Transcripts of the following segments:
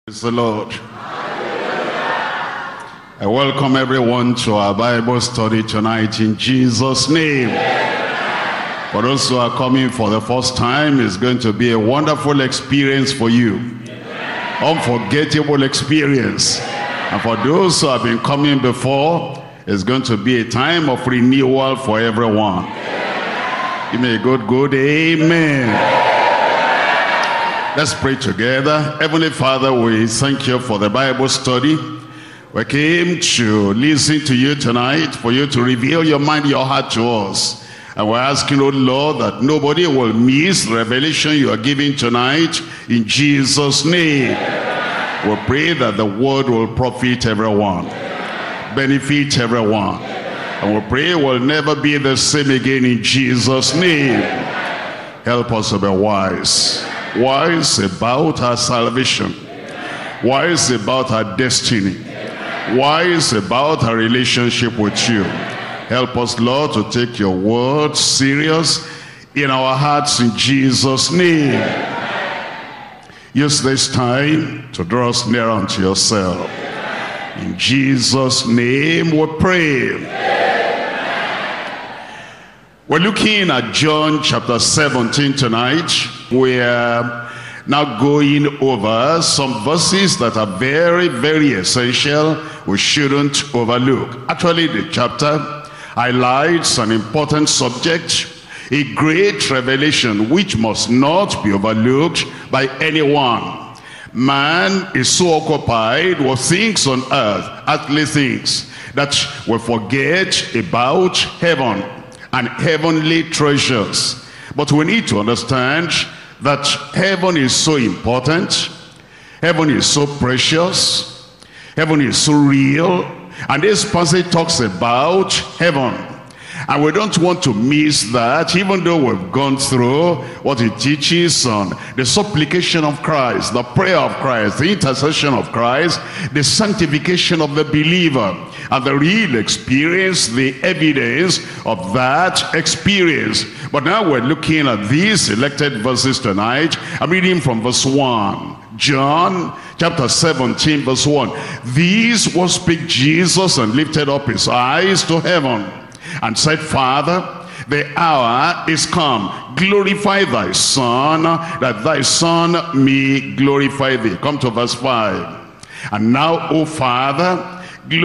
Praise the Lord. I welcome everyone to our Bible study tonight in Jesus' name. For those who are coming for the first time, it's going to be a wonderful experience for you. Unforgettable experience. And for those who have been coming before, it's going to be a time of renewal for everyone. Give me a good amen. Let's pray together. Heavenly Father, we thank you for the Bible study. We came to listen to you tonight, for you to reveal your mind, your heart to us. And we're asking, oh Lord, that nobody will miss the revelation you are giving tonight, in Jesus' name. We pray that the word will profit everyone, benefit everyone. And we pray we'll never be the same again, in Jesus' name. Help us to be wise. Wise about our salvation, wise about our destiny, wise about our relationship with you. Help us, Lord, to take your word serious in our hearts, in Jesus' name. Use this time to draw us near unto yourself. In Jesus' name we pray. We're looking at John chapter 17 tonight. We're now going over some verses that are very, very essential. We shouldn't overlook. Actually, the chapter highlights an important subject, a great revelation which must not be overlooked by anyone. Man is so occupied with things on earth, earthly things, that we forget about heaven and heavenly treasures. But we need to understand that heaven is so important, heaven is so precious, heaven is so real, and this passage talks about heaven. And we don't want to miss that, even though we've gone through what it teaches on the supplication of Christ, the prayer of Christ, the intercession of Christ, the sanctification of the believer, and the real experience, the evidence of that experience. But now we're looking at these selected verses tonight. I'm reading from verse 1. John chapter 17 verse 1. These will speak Jesus, and lifted up his eyes to heaven, and said, Father, the hour is come. Glorify thy Son, that thy Son may glorify thee. Come to verse 5. And now, O Father,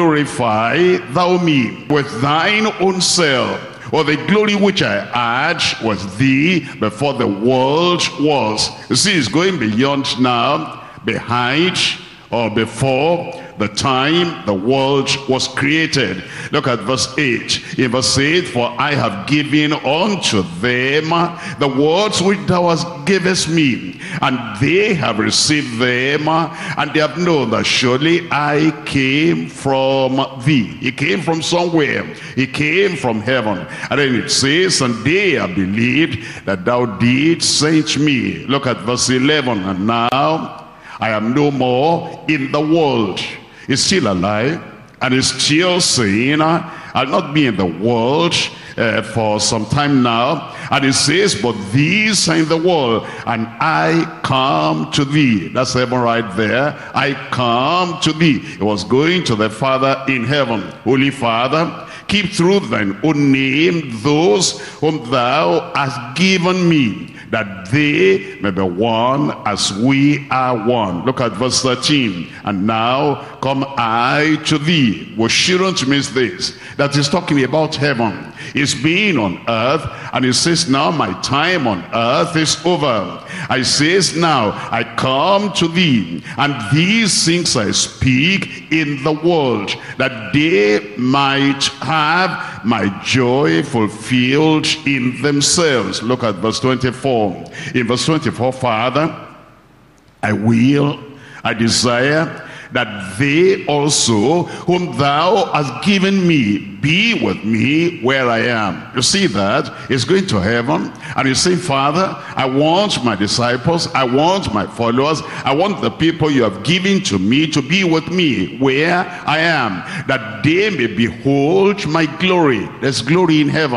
glorify thou me with thine own self, or the glory which I had with thee before the world was. You see, it's going beyond now, behind or before the time the world was created. Look at verse 8. In verse 8, for I have given unto them the words which thou hast givest me, and they have received them, and they have known that surely I came from thee. He came from somewhere. He came from heaven. And then it says, and they have believed that thou didst send me. Look at verse 11. And now I am no more in the world. He's still alive, and he's still saying, I'll not be in the world for some time now. And he says, but these are in the world, and I come to thee. That's heaven right there. I come to thee. He was going to the Father in heaven. Holy Father, keep through thine own name those whom thou hast given me, that they may be one as we are one. Look at verse 13. And now come I to thee. We shouldn't miss this. That is talking about heaven. It's being on earth, and it says, now my time on earth is over. I says, now I come to thee, and these things I speak in the world, that they might have my joy fulfilled in themselves. Look at verse 24. In verse 24, Father, I desire that they also whom thou hast given me be with me where I am. You see that? He's going to heaven, and he's saying, Father, I want my disciples, I want my followers, I want the people you have given to me to be with me where I am, that they may behold my glory. There's glory in heaven.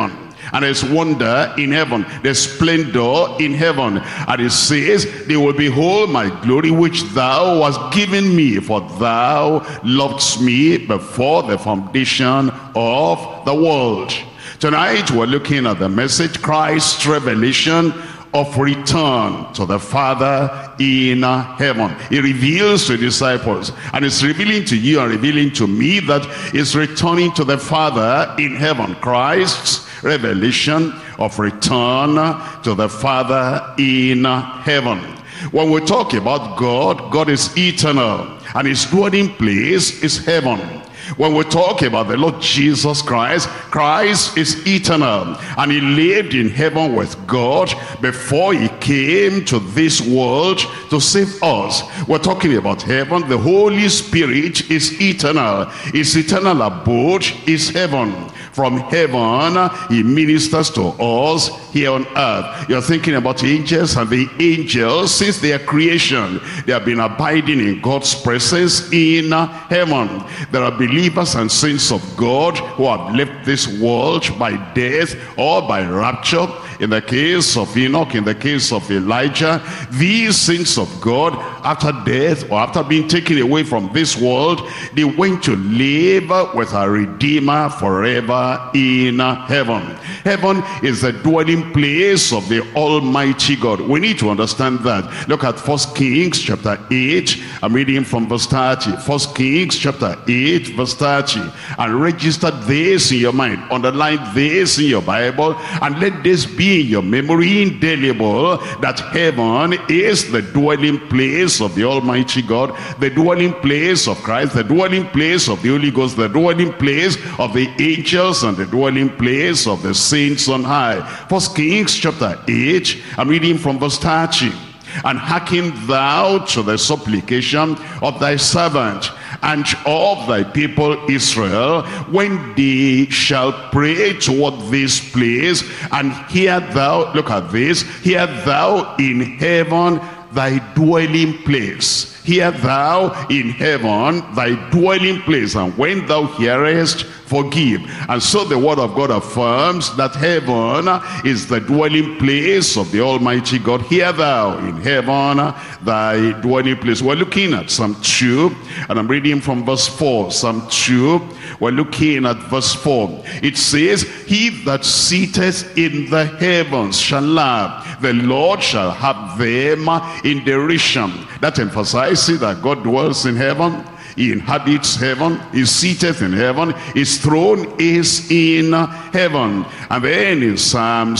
And there's wonder in heaven. There's splendor in heaven. And it says, they will behold my glory which thou hast given me, for thou lovedst me before the foundation of the world. Tonight we're looking at the message, Christ's revelation of return to the Father in heaven. He reveals to the disciples, and it's revealing to you and revealing to me that he's returning to the Father in heaven. Christ's revelation of return to the Father in heaven. When we talk about God, God is eternal, and his dwelling place is heaven. When we talk about the Lord Jesus Christ, Christ is eternal, and he lived in heaven with God before he came to this world to save us. We're talking about heaven. The Holy Spirit is eternal. His eternal abode is heaven. From heaven, he ministers to us here on earth. You're thinking about angels, and the angels, since their creation, they have been abiding in God's presence in heaven. There are believers and saints of God who have left this world by death or by rapture. In the case of Enoch, in the case of Elijah, these saints of God, after death or after being taken away from this world, they went to live with our Redeemer forever in heaven. Heaven is the dwelling place of the Almighty God. We need to understand that. Look at 1 Kings chapter 8. I'm reading from verse 30. 1 Kings chapter 8 verse 30. And register this in your mind. Underline this in your Bible. And let this be in your memory indelible, that heaven is the dwelling place of the Almighty God, the dwelling place of Christ, the dwelling place of the Holy Ghost, the dwelling place of the angels, and the dwelling place of the saints on high. 1 Kings chapter 8, I'm reading from verse 30. And hearken thou to the supplication of thy servant and of thy people Israel, when they shall pray toward this place, and hear thou, look at this, hear thou in heaven thy dwelling place. Hear thou in heaven thy dwelling place, and when thou hearest, forgive. And so the word of God affirms that heaven is the dwelling place of the Almighty God. Hear thou in heaven thy dwelling place. We're looking at Psalm 2, and I'm reading from verse 4. Psalm 2, we're looking at verse 4. It says, he that sitteth in the heavens shall laugh, the Lord shall have them in derision. That emphasizes that God dwells in heaven. He inhabits heaven, he seated in heaven, his throne is in heaven. And then in Psalm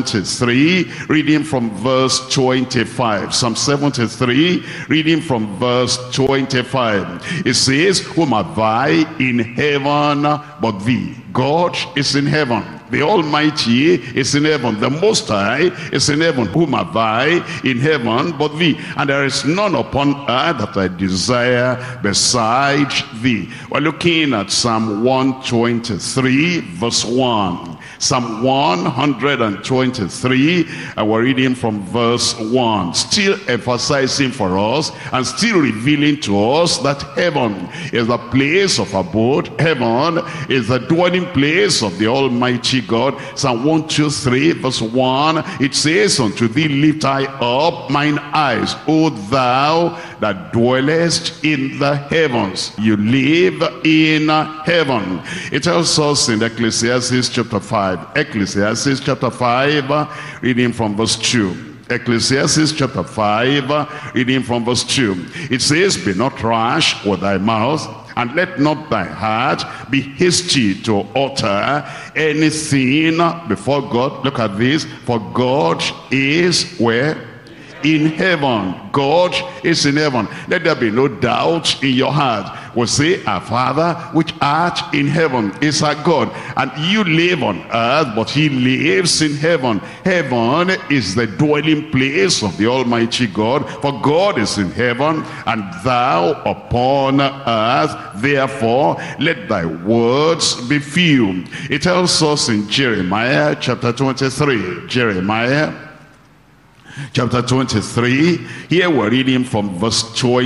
73, reading from verse 25. Psalm 73, reading from verse 25. It says, whom have I in heaven but thee? God is in heaven. The Almighty is in heaven. The Most High is in heaven. Whom have I in heaven but thee? And there is none upon earth that I desire beside thee. We're looking at Psalm 123 verse 1. Psalm 123, and we're reading from verse 1. Still emphasizing for us and still revealing to us that heaven is the place of abode. Heaven is the dwelling place of the Almighty God. Psalm 123 verse 1, it says, unto thee lift I up mine eyes, O thou that dwellest in the heavens. You live in heaven. It tells us in Ecclesiastes chapter 5. Ecclesiastes chapter 5, reading from verse 2. Ecclesiastes chapter 5, reading from verse 2. It says, be not rash with thy mouth, and let not thy heart be hasty to utter anything before God. Look at this. For God is where? In heaven. God is in heaven. Let there be no doubt in your heart. We'll say, our Father which art in heaven is our God. And you live on earth, but he lives in heaven. Heaven is the dwelling place of the Almighty God. For God is in heaven, and thou upon earth. Therefore, let thy words be few. It tells us in Jeremiah chapter 23. Jeremiah Chapter 23, here we're reading from verse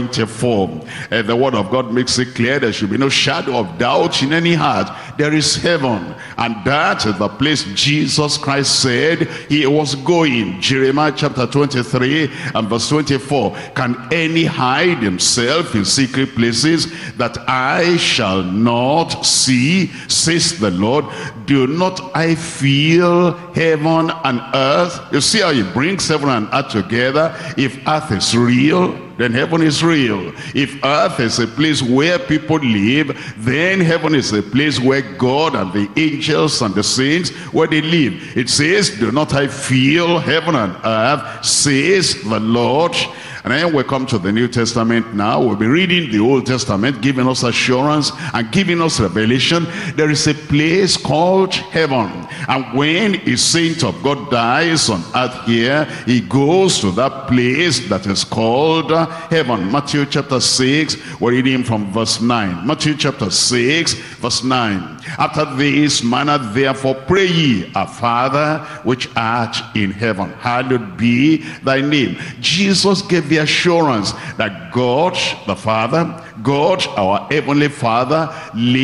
24. The word of God makes it clear there should be no shadow of doubt in any heart. There is heaven, and that is the place Jesus Christ said he was going. Jeremiah chapter 23 and verse 24. Can any hide himself in secret places that I shall not see, says the Lord? Do not I feel heaven and earth? You see how he brings heaven and earth together. If earth is real, then heaven is real. If earth is a place where people live, then heaven is a place where God and the angels and the saints, where they live. It says, do not I feel heaven and earth, says the Lord. And then we come to the New Testament now. We'll be reading the Old Testament, giving us assurance and giving us revelation. There is a place called heaven. And when a saint of God dies on earth here, he goes to that place that is called heaven. Matthew chapter 6, we're reading from verse 9. Matthew chapter 6, verse 9. After this manner therefore pray ye, Our Father which art in heaven, hallowed be thy name. Jesus gave the assurance that God the Father, God our heavenly Father,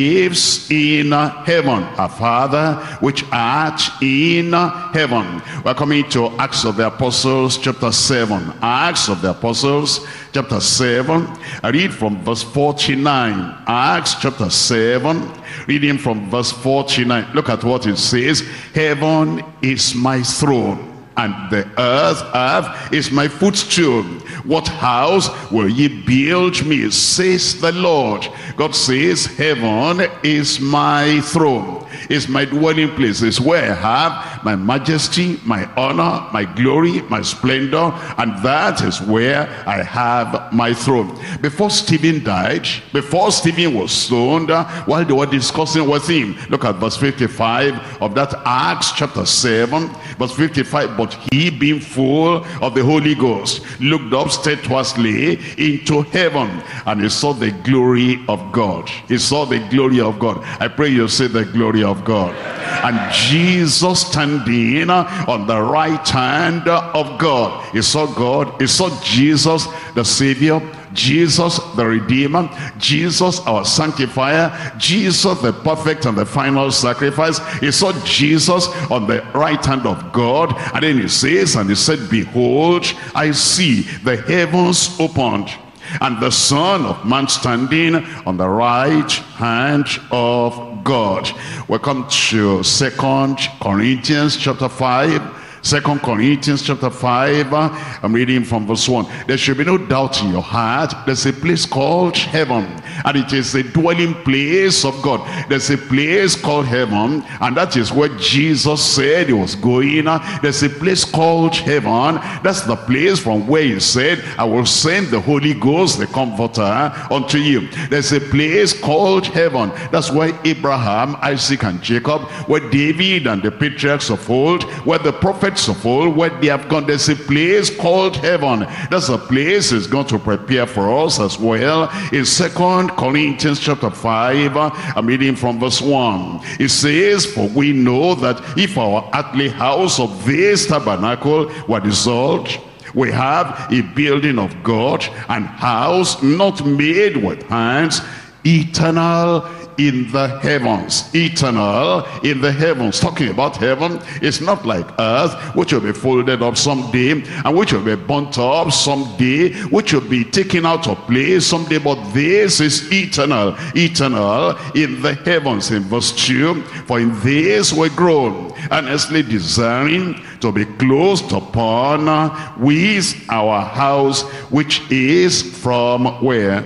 lives in heaven. Our Father which art in heaven. We're coming to Acts of the Apostles chapter 7. Acts of the Apostles chapter 7. I read from verse 49. Acts chapter 7, reading from verse 49. Look at what it says. Heaven is my throne, and the earth is my footstool. What house will ye build me, says the Lord. God says, heaven is my throne, is my dwelling place, is where I have my majesty, my honor, my glory, my splendor, and that is where I have my throne. Before Stephen died, before Stephen was stoned, while they were discussing with him, look at verse 55 of that Acts chapter 7, verse 55. But he, being full of the Holy Ghost, looked up steadfastly into heaven, and he saw the glory of God. He saw the glory of God. I pray you say the glory of God. And Jesus standing on the right hand of God. He saw God. He saw Jesus the Savior, Jesus the Redeemer, Jesus our Sanctifier, Jesus the perfect and the final sacrifice. He saw Jesus on the right hand of God. And then he says, and he said, behold, I see the heavens opened, and the Son of Man standing on the right hand of God. Welcome to 2 Corinthians chapter 5. 2 Corinthians chapter 5, I'm reading from verse 1. There should be no doubt in your heart. There's a place called heaven, and it is the dwelling place of God. There's a place called heaven, and that is where Jesus said he was going. There's a place called heaven. That's the place from where he said, I will send the Holy Ghost, the Comforter, unto you. There's a place called heaven. That's where Abraham, Isaac, and Jacob, where David and the patriarchs of old, where the prophets of old, where they have gone. There's a place called heaven. That's a place is going to prepare for us as well. In 2 Corinthians chapter 5, I'm reading from verse 1. It says, for we know that if our earthly house of this tabernacle were dissolved, we have a building of God, and house not made with hands, eternal in the heavens. Eternal in the heavens. Talking about heaven, it's not like earth, which will be folded up someday, and which will be burnt up someday, which will be taken out of place someday. But this is eternal. Eternal in the heavens. In verse 2, for in this we groan, earnestly desiring to be closed upon with our house, which is from where?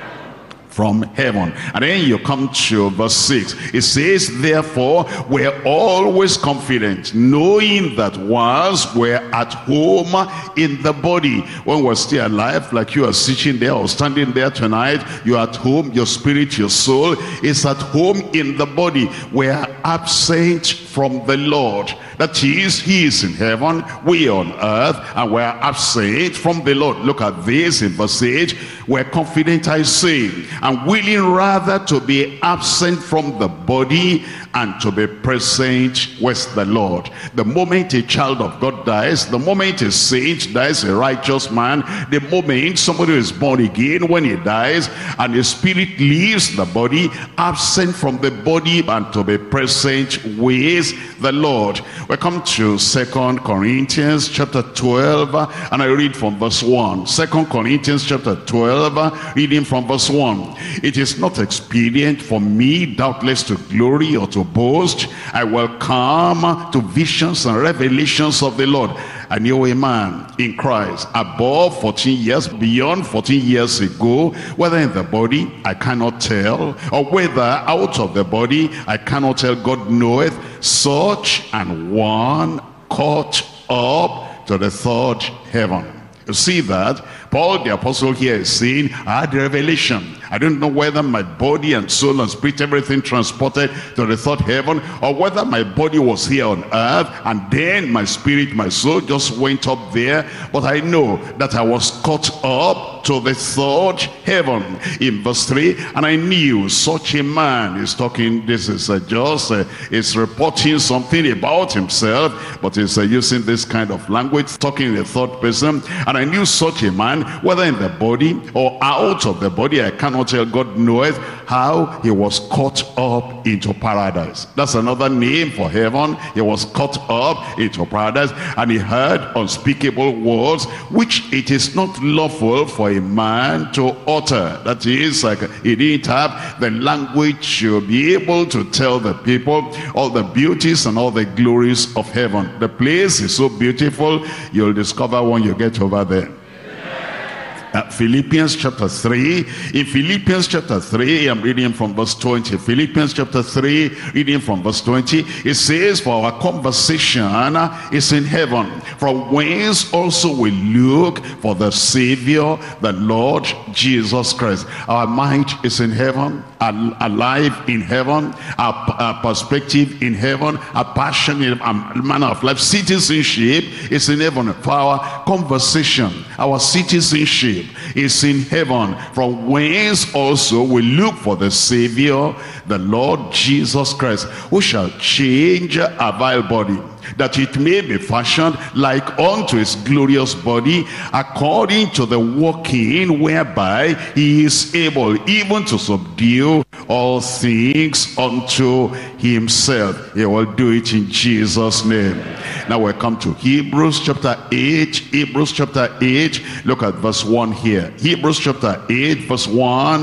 From heaven. And then you come to verse 6. It says, therefore we're always confident, knowing that whilst we're at home in the body, when we're still alive, like you are sitting there or standing there tonight, you're at home, your spirit, your soul is at home in the body. We're absent from the Lord. That is, he is in heaven, we on earth, and we're absent from the Lord. Look at this in verse 8. We're confident, I say, and willing rather to be absent from the body and to be present with the Lord. The moment a child of God dies, the moment a saint dies, a righteous man, the moment somebody is born again, when he dies and his spirit leaves the body, absent from the body and to be present with the Lord. We come to 2 Corinthians chapter 12, and I read from verse 1. 2 Corinthians chapter 12, reading from verse 1. It is not expedient for me, doubtless, to glory or to boast. I will come to visions and revelations of the Lord. I knew a man in Christ above 14 years, beyond 14 years ago, whether in the body I cannot tell, or whether out of the body I cannot tell, God knoweth, such and one caught up to the third heaven. You see that? Paul the apostle here is saying, I had a revelation. I don't know whether my body and soul and spirit, everything transported to the third heaven, or whether my body was here on earth and then my spirit, my soul just went up there. But I know that I was caught up to the third heaven. In verse 3, and I knew such a man. He's talking, this is is reporting something about himself, but he's using this kind of language, talking in the third person. And I knew such a man, whether in the body or out of the body, I cannot tell, God knoweth, how he was caught up into paradise. That's another name for heaven. He was caught up into paradise, and he heard unspeakable words, which it is not lawful for a man to utter. That is, like, he didn't have the language to be able to tell the people all the beauties and all the glories of heaven. The place is so beautiful, you'll discover when you get over there. Philippians chapter 3. In Philippians chapter 3, I'm reading from verse 20. Philippians chapter 3, reading from verse 20. It says, for our conversation is in heaven, from whence also we look for the Savior, the Lord Jesus Christ. Our mind is in heaven, our life in heaven, our perspective in heaven, our passion, our manner of life, citizenship is in heaven. For our conversation, our citizenship is in heaven, from whence also we look for the Savior, the Lord Jesus Christ, who shall change our vile body, that it may be fashioned like unto his glorious body, according to the working whereby he is able even to subdue all things unto himself. He will do it in Jesus' name. Now we come to Hebrews chapter 8. Hebrews chapter 8, look at verse 1 here. Hebrews chapter 8 verse 1.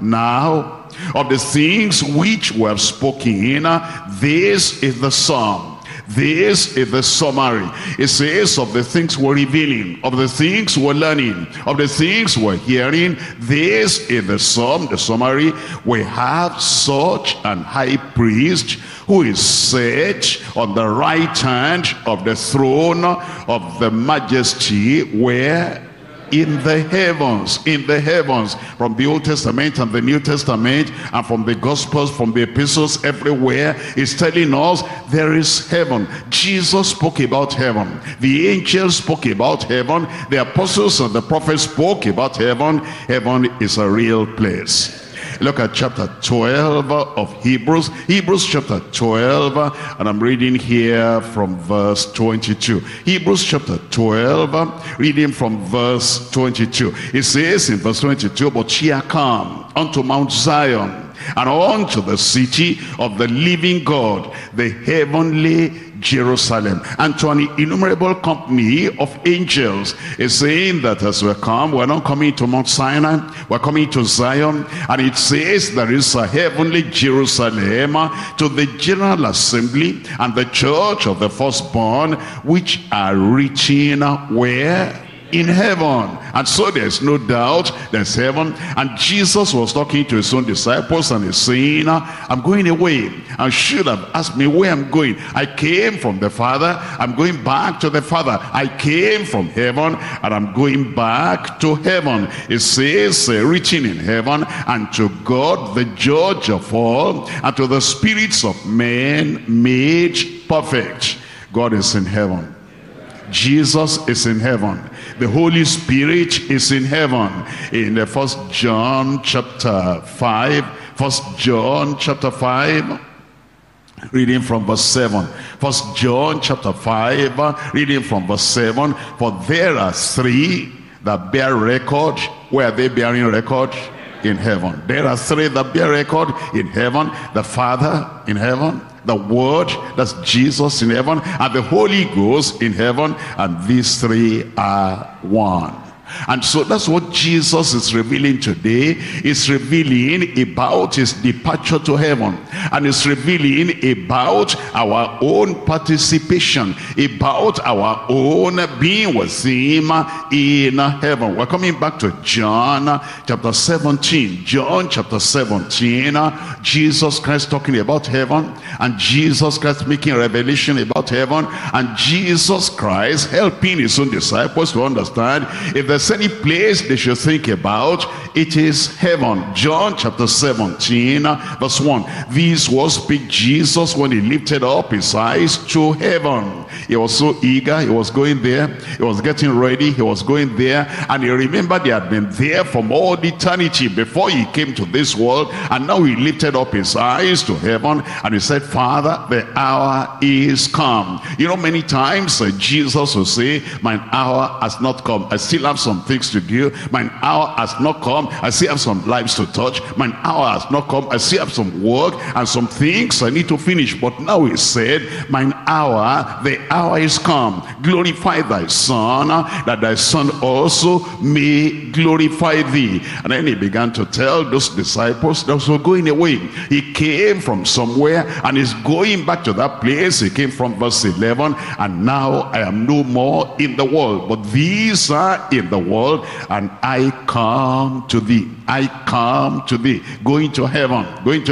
Now of the things which we have spoken, this is the sum. This is the summary. It says of the things we're revealing, of the things we're learning, of the things we're hearing. This is the sum, the summary. We have such an high priest who is set on the right hand of the throne of the majesty, where in the heavens, from the Old Testament and the New Testament, and from the Gospels, from the epistles, everywhere is telling us there is heaven. Jesus spoke about heaven. The angels spoke about heaven. The apostles and the prophets spoke about heaven. Heaven is a real place. Look at chapter 12 of Hebrews. Hebrews chapter 12, and I'm reading here from verse 22. Hebrews chapter 12, reading from verse 22. It says in verse 22, but ye are come unto Mount Zion, and unto the city of the living God, the heavenly Jerusalem, and to an innumerable company of angels. Is saying that as we come, we're not coming to Mount Sinai, we're coming to Zion. And it says there is a heavenly Jerusalem, to the general assembly and the church of the firstborn, which are written where? In heaven. And so there's no doubt there's heaven. And Jesus was talking to his own disciples, and he's saying, I'm going away. And should have asked me where I'm going. I came from the Father, I'm going back to the Father. I came from heaven, and I'm going back to heaven. It says, written in heaven, and to God the judge of all, and to the spirits of men made perfect. God is in heaven. Jesus is in heaven. The Holy Spirit is in heaven. In the 1 John chapter 5, 1 John chapter 5, reading from verse 7. 1 John chapter 5, reading from verse 7. For there are three that bear record. Where are they bearing record? In heaven. There are three that bear record in heaven. The Father in heaven, the Word, that's Jesus in heaven, and the Holy Ghost in heaven, and these three are one. And so that's what Jesus is revealing today. He's revealing about his departure to heaven, and he's revealing about our own participation, about our own being with him in heaven. We're coming back to John chapter 17. John chapter 17, Jesus Christ talking about heaven, and Jesus Christ making a revelation about heaven, and Jesus Christ helping his own disciples to understand if there's any place they should think about, it is heaven. John chapter 17 verse 1. These words speak Jesus when he lifted up his eyes to heaven. He was so eager, he was going there, he was getting ready, he was going there, and he remembered he had been there from all eternity before he came to this world, and now he lifted up his eyes to heaven and he said, Father, the hour is come. You know, many times Jesus will say, mine hour has not come. I still have some things to do. Mine hour has not come. I still have some lives to touch. Mine hour has not come. I still have some work and some things I need to finish. But now he said, mine hour, the hour is come. Glorify thy Son, that thy Son also may glorify thee. And then he began to tell those disciples that were going away. He came from somewhere and is going back to that place. He came from verse 11, and now I am no more in the world, but these are in the world, and I come to thee. I come to thee. Going to heaven,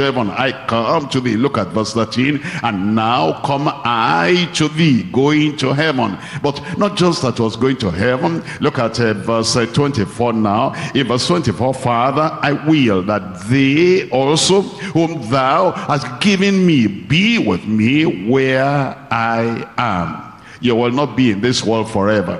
I come to thee. Look at verse 13. And now come I to thee, going to heaven. But not just that was going to heaven. Look at verse 24 now. In verse 24, Father, I will that they also whom thou hast given me be with me where I am. You will not be in this world forever.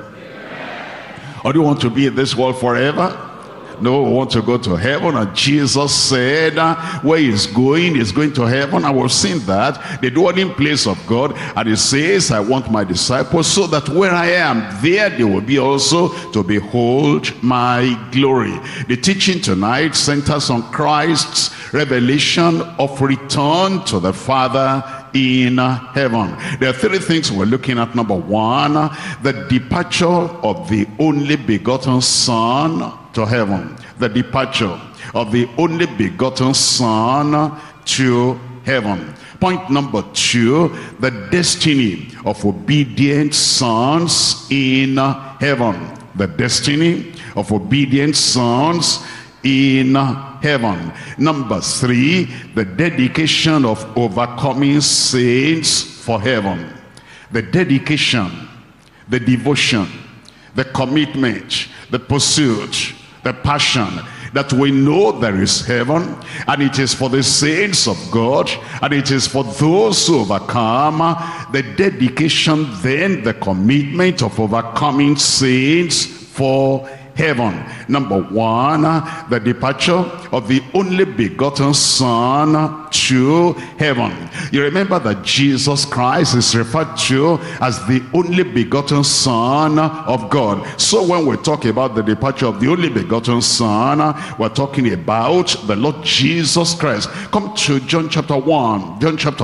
Or do you want to be in this world forever? No, we want to go to heaven. And Jesus said where he's going to heaven. And we've seen that, the dwelling place of God. And he says, I want my disciples so that where I am, there they will be also to behold my glory. The teaching tonight centers on Christ's revelation of return to the Father in heaven. There are three things we're looking at. Number one, the departure of the only begotten Son to heaven. The departure of the only begotten Son to heaven. Point number two, the destiny of obedient sons in heaven. The destiny of obedient sons in heaven. Number three, the dedication of overcoming saints for heaven. The dedication, the devotion, the commitment, the pursuit, the passion, that we know there is heaven, and it is for the saints of God, and it is for those who overcome. The dedication, then the commitment of overcoming saints for heaven. Number one, the departure of the only begotten Son to heaven. You remember that Jesus Christ is referred to as the only begotten Son of God. So when we talk about the departure of the only begotten Son, we're talking about the Lord Jesus Christ. Come to John chapter 1. John chapter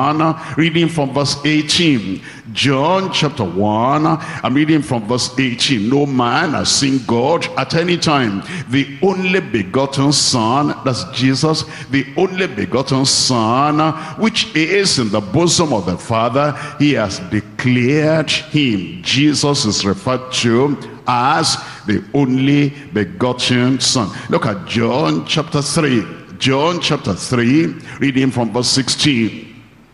1, reading from verse 18. John chapter 1, I'm reading from verse 18. No man has seen God at any time. The only begotten Son, that's Jesus, the only begotten Son, which is in the bosom of the Father, he has declared him. Jesus is referred to as the only begotten Son. Look at John chapter 3. John chapter 3, reading from verse 16.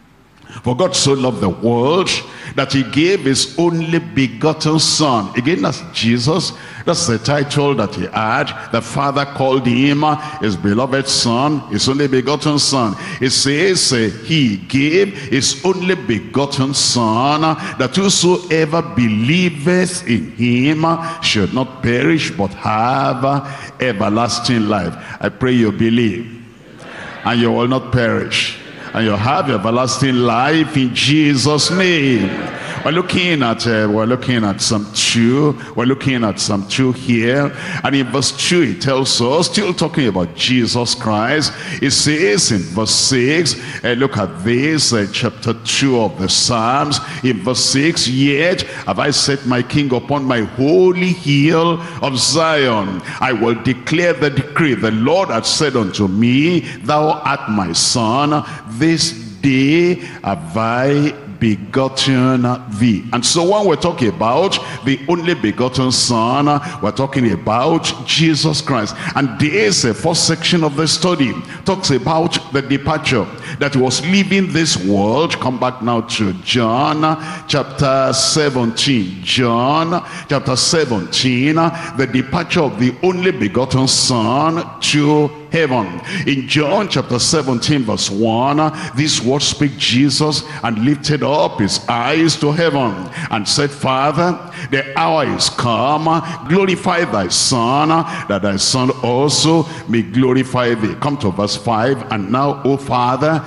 For God so loved the world that he gave his only begotten Son. Again, that's Jesus. That's the title that he had. The Father called him his beloved Son, his only begotten Son. It says he gave his only begotten Son, that whosoever believeth in him should not perish but have everlasting life. I pray you believe, and you will not perish, and you'll have everlasting life in Jesus' name. We're looking at Psalm 2. We're looking at Psalm 2 here, and in verse 2 it tells us, still talking about Jesus Christ, it says in verse 6, look at this, chapter 2 of the Psalms, in verse 6, yet have I set my King upon my holy hill of Zion. I will declare the decree. The Lord hath said unto me, thou art my Son, this day have I begotten thee. And so when we're talking about the only begotten Son, we're talking about Jesus Christ. And this first section of the study talks about the departure, that he was leaving this world. Come back now to John chapter 17. John chapter 17, the departure of the only begotten Son to heaven. In John chapter 17 verse 1, these words speak Jesus, and lifted up his eyes to heaven and said, Father, the hour is come, glorify thy Son, that thy Son also may glorify thee. Come to verse 5, and now, O Father,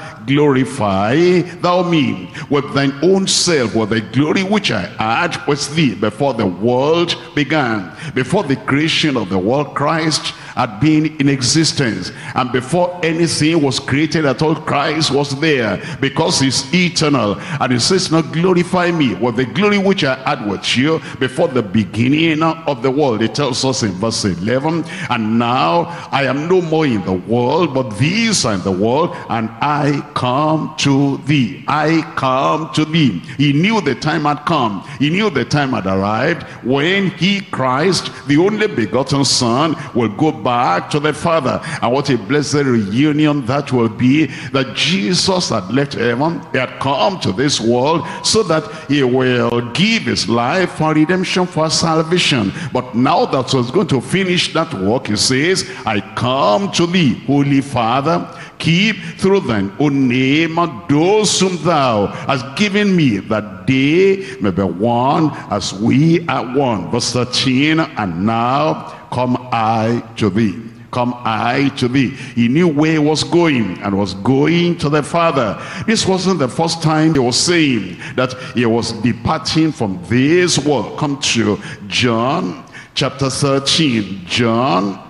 glorify thou me with thine own self, with the glory which I had with thee before the world began. Before the creation of the world, Christ had been in existence, and before anything was created at all, Christ was there, because he's eternal. And he says, now glorify me with the glory which I had with you before the beginning of the world. It tells us in verse 11, and now I am no more in the world, but these are in the world, and I come to thee. I come to thee. He knew the time had come. He knew the time had arrived when he, Christ, the only begotten Son, will go back to the Father. And what a blessed reunion that will be, that Jesus had left heaven, he had come to this world so that he will give his life for redemption, for salvation. But now that he's going to finish that work, he says, I come to thee, Holy Father, keep through thine own name those whom thou hast given me, that they may be one as we are one. Verse 13, and now come I to thee. Come I to thee. He knew where he was going, and was going to the Father. This wasn't the first time he was saying that he was departing from this world. Come to John chapter 13. John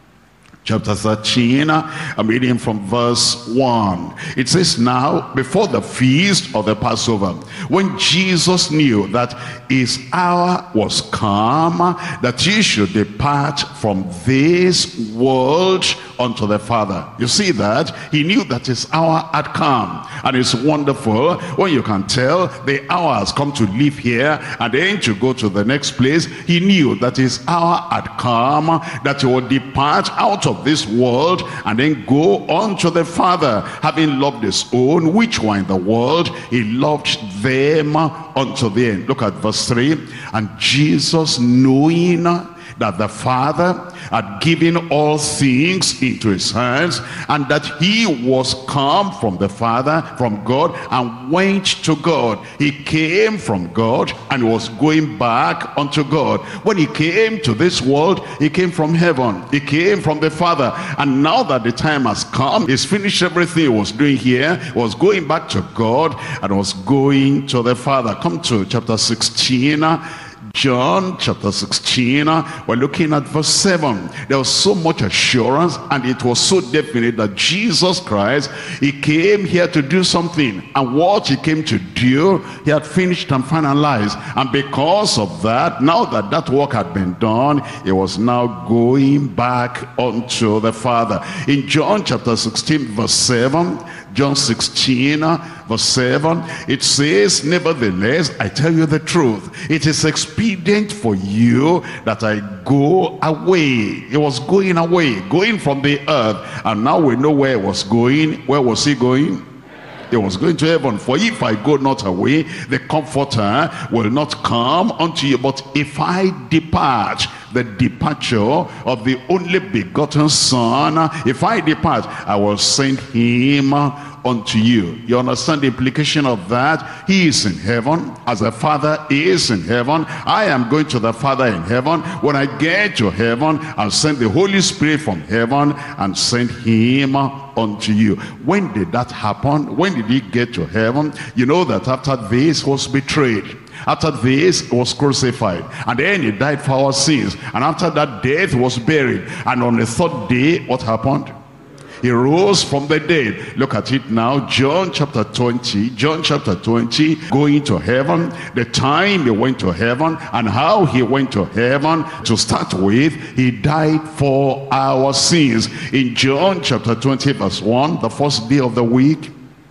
chapter 13, I'm reading from verse 1. It says, now before the feast of the Passover, when Jesus knew that his hour was come, that he should depart from this world unto the Father. You see that? He knew that his hour had come. And it's wonderful when you can tell the hour has come to leave here and then to go to the next place. He knew that his hour had come, that he would depart out of this world and then go on to the Father, having loved his own which were in the world. He loved them unto the end. Look at verse 3. And Jesus, knowing that the Father had given all things into his hands, and that he was come from the Father, from God, and went to God. He came from God and was going back unto God. When he came to this world, he came from heaven. He came from the Father. And now that the time has come, he's finished everything he was doing here. He was going back to God and was going to the Father. Come to chapter 16. John chapter 16, we're looking at verse 7. There was so much assurance, and it was so definite that Jesus Christ, he came here to do something, and what he came to do, he had finished and finalized. And because of that, now that that work had been done, he was now going back unto the Father. In John chapter 16 verse 7, John 16 verse 7, it says, nevertheless, I tell you the truth, it is expedient for you that I go away. He was going away, going from the earth, and now we know where he was going. Where was he going? He was going to heaven. For if I go not away, the Comforter will not come unto you. But if I depart, the departure of the only begotten Son. If I depart, I will send him unto you. You understand the implication of that? He is in heaven, as the Father is in heaven. I am going to the Father in heaven. When I get to heaven, I'll send the Holy Spirit from heaven and send him unto you. When did that happen? When did he get to heaven? You know that after this was betrayed. After this, he was crucified. And then he died for our sins. And after that death, he was buried. And on the third day, what happened? He rose from the dead. Look at it now. John chapter 20. John chapter 20. Going to heaven. The time he went to heaven. And how he went to heaven. To start with, he died for our sins. In John chapter 20 verse 1. The first day of the week.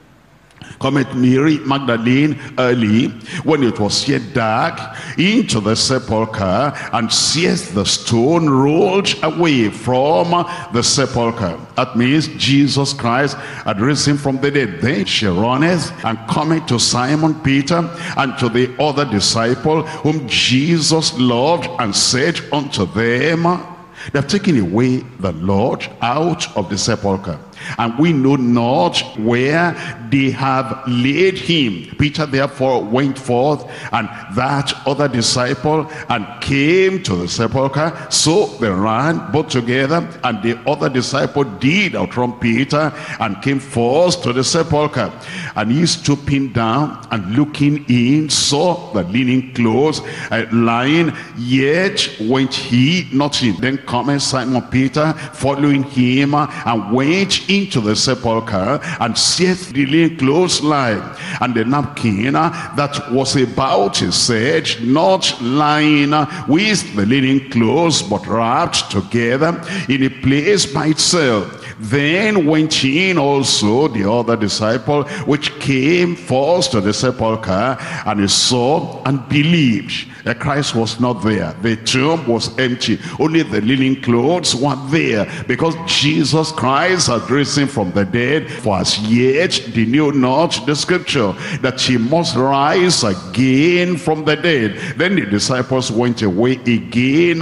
Cometh Mary Magdalene early, when it was yet dark, into the sepulchre, and seeth the stone rolled away from the sepulchre. That means Jesus Christ had risen from the dead. Then she runneth and cometh to Simon Peter and to the other disciple whom Jesus loved, and said unto them, they have taken away the Lord out of the sepulchre, and we know not where they have laid him. Peter therefore went forth, and that other disciple, and came to the sepulchre. So they ran both together, and the other disciple did outrun Peter, and came forth to the sepulchre. And he, stooping down and looking in, saw the linen clothes lying, yet went he not in. Then cometh Simon Peter, following him, and went into the sepulchre, and seeth the linen clothes lying, and the napkin that was about his head, not lying with the linen clothes, but wrapped together in a place by itself. Then went in also the other disciple, which came first to the sepulchre, and he saw and believed that Christ was not there. The tomb was empty. Only the linen clothes were there, because Jesus Christ had risen from the dead. For as yet they knew not the scripture, that he must rise again from the dead. Then the disciples went away again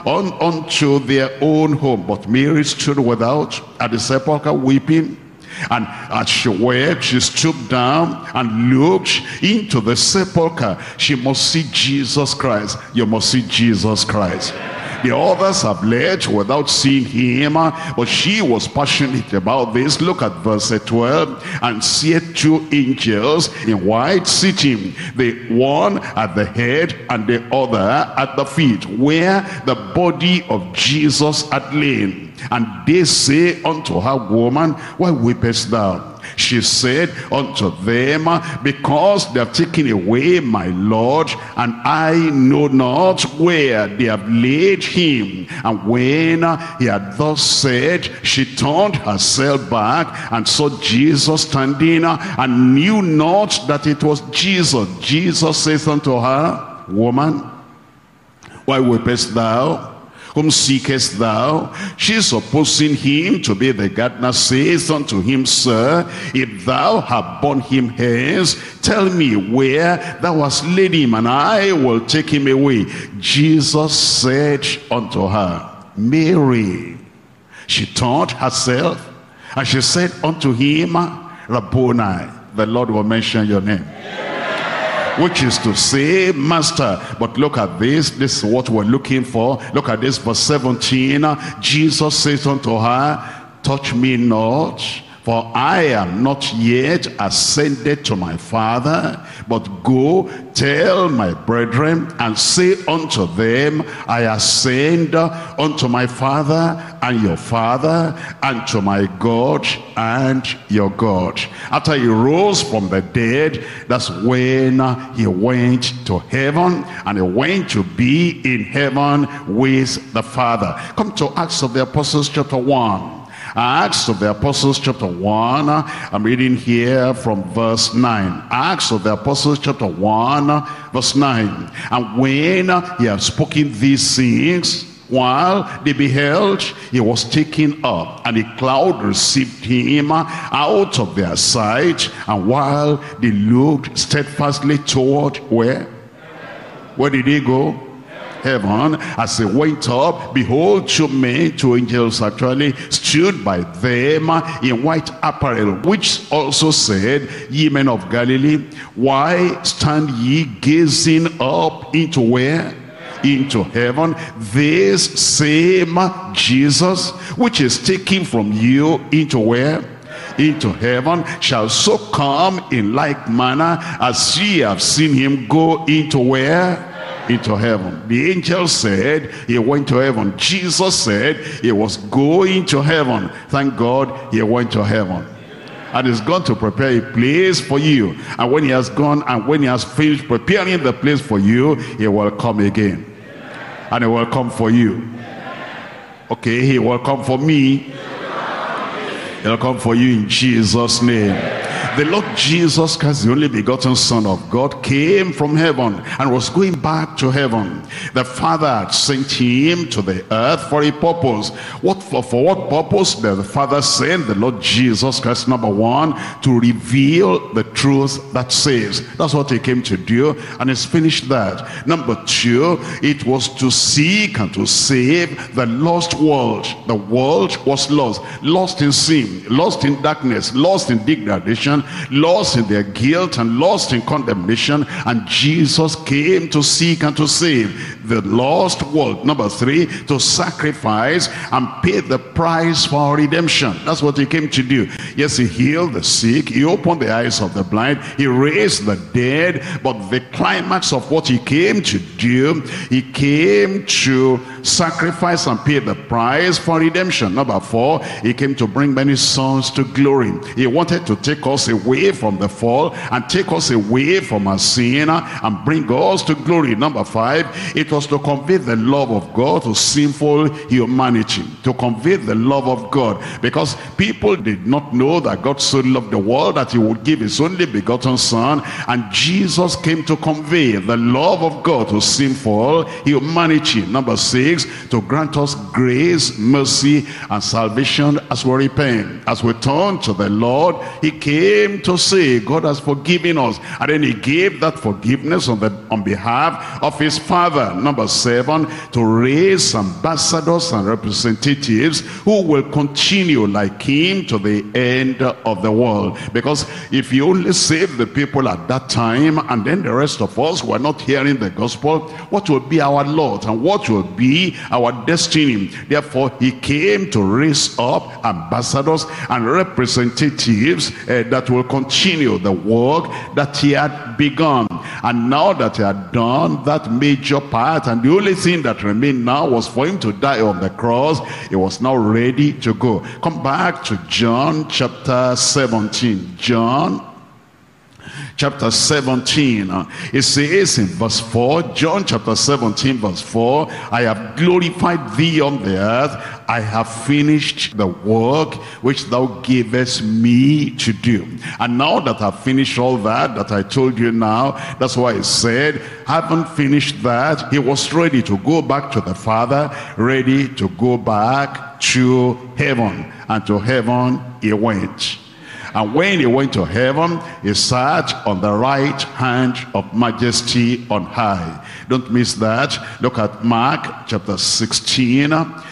unto their own home. But Mary stood without at the sepulchre weeping. And as she wept, she stooped down and looked into the sepulchre. She must see Jesus Christ. You must see Jesus Christ. The others have left without seeing him, but she was passionate about this. Look at verse 12. And seeth two angels in white sitting, the one at the head and the other at the feet, where the body of Jesus had lain. And they say unto her, Woman, why weepest thou? She said unto them, Because they have taken away my Lord, and I know not where they have laid him. And when he had thus said, she turned herself back, and saw Jesus standing, and knew not that it was Jesus. Jesus says unto her, Woman, why weepest thou? Whom seekest thou? She, supposing him to be the gardener, says unto him, Sir, if thou have borne him hence, tell me where thou hast laid him, and I will take him away. Jesus said unto her, Mary. She turned herself, and she said unto him, Rabboni. The Lord will mention your name. Which is to say, Master. But look at this. This is what we're looking for. Look at this, verse 17. Jesus says unto her, Touch me not, for I am not yet ascended to my Father, but go tell my brethren and say unto them, I ascend unto my Father and your Father, and to my God and your God. After he rose from the dead, that's when he went to heaven, and he went to be in heaven with the Father. Come to Acts of the Apostles chapter 1. Acts of the Apostles chapter 1, I'm reading here from verse 9. Acts of the Apostles chapter 1, verse 9. And when he had spoken these things, while they beheld, he was taken up, and a cloud received him out of their sight. And while they looked steadfastly toward where? Where did he go? heaven. As he went up, behold, two angels actually, stood by them in white apparel, which also said, Ye men of Galilee, why stand ye gazing up into where? Into heaven. This same Jesus, which is taken from you into where? Into heaven, shall so come in like manner as ye have seen him go into where? Into heaven. The angel said he went to heaven. Jesus said he was going to heaven. Thank God he went to heaven. And he's gone to prepare a place for you. And when he has gone and when he has finished preparing the place for you, he will come again. And he will come for you. Okay, he will come for me. He'll come for you in Jesus' name. The Lord Jesus Christ, the only begotten Son of God, came from heaven and was going back to heaven. The Father had sent him to the earth for a purpose. For what purpose did the Father send the Lord Jesus Christ? Number one, to reveal the truth that saves. That's what he came to do, and he's finished that. Number two, it was to seek and to save the lost world. The world was lost. Lost in sin, lost in darkness, lost in degradation, lost in their guilt and lost in condemnation, and Jesus came to seek and to save the lost world. Number three, to sacrifice and pay the price for our redemption. That's what he came to do. Yes, he healed the sick, he opened the eyes of the blind, he raised the dead, but the climax of what he came to do, he came to sacrifice and pay the price for redemption. Number four, he came to bring many sons to glory. He wanted to take us away from the fall and take us away from our sin and bring us to glory. Number five, it was to convey the love of God to sinful humanity. To convey the love of God, because people did not know that God so loved the world that he would give his only begotten Son, and Jesus came to convey the love of God to sinful humanity. Number six, to grant us grace, mercy, and salvation as we repent. As we turn to the Lord, he came to say God has forgiven us, and then he gave that forgiveness on behalf of his Father. Number seven, to raise ambassadors and representatives who will continue like him to the end of the world. Because if you only save the people at that time and then the rest of us who are not hearing the gospel, what will be our lot and what will be our destiny? Therefore he came to raise up ambassadors and representatives that will continue the work that he had begun. And now that he had done that major part, and the only thing that remained now was for him to die on the cross, he was now ready to go. Come back to John chapter 17. John chapter 17, it says in verse 4, John chapter 17 verse 4, I have glorified thee on the earth, I have finished the work which thou gavest me to do. And now that I've finished all that I told you now, that's why he said, having finished that, he was ready to go back to the Father, ready to go back to heaven. And to heaven he went. And when he went to heaven, he sat on the right hand of majesty on high. Don't miss that. Look at Mark chapter 16.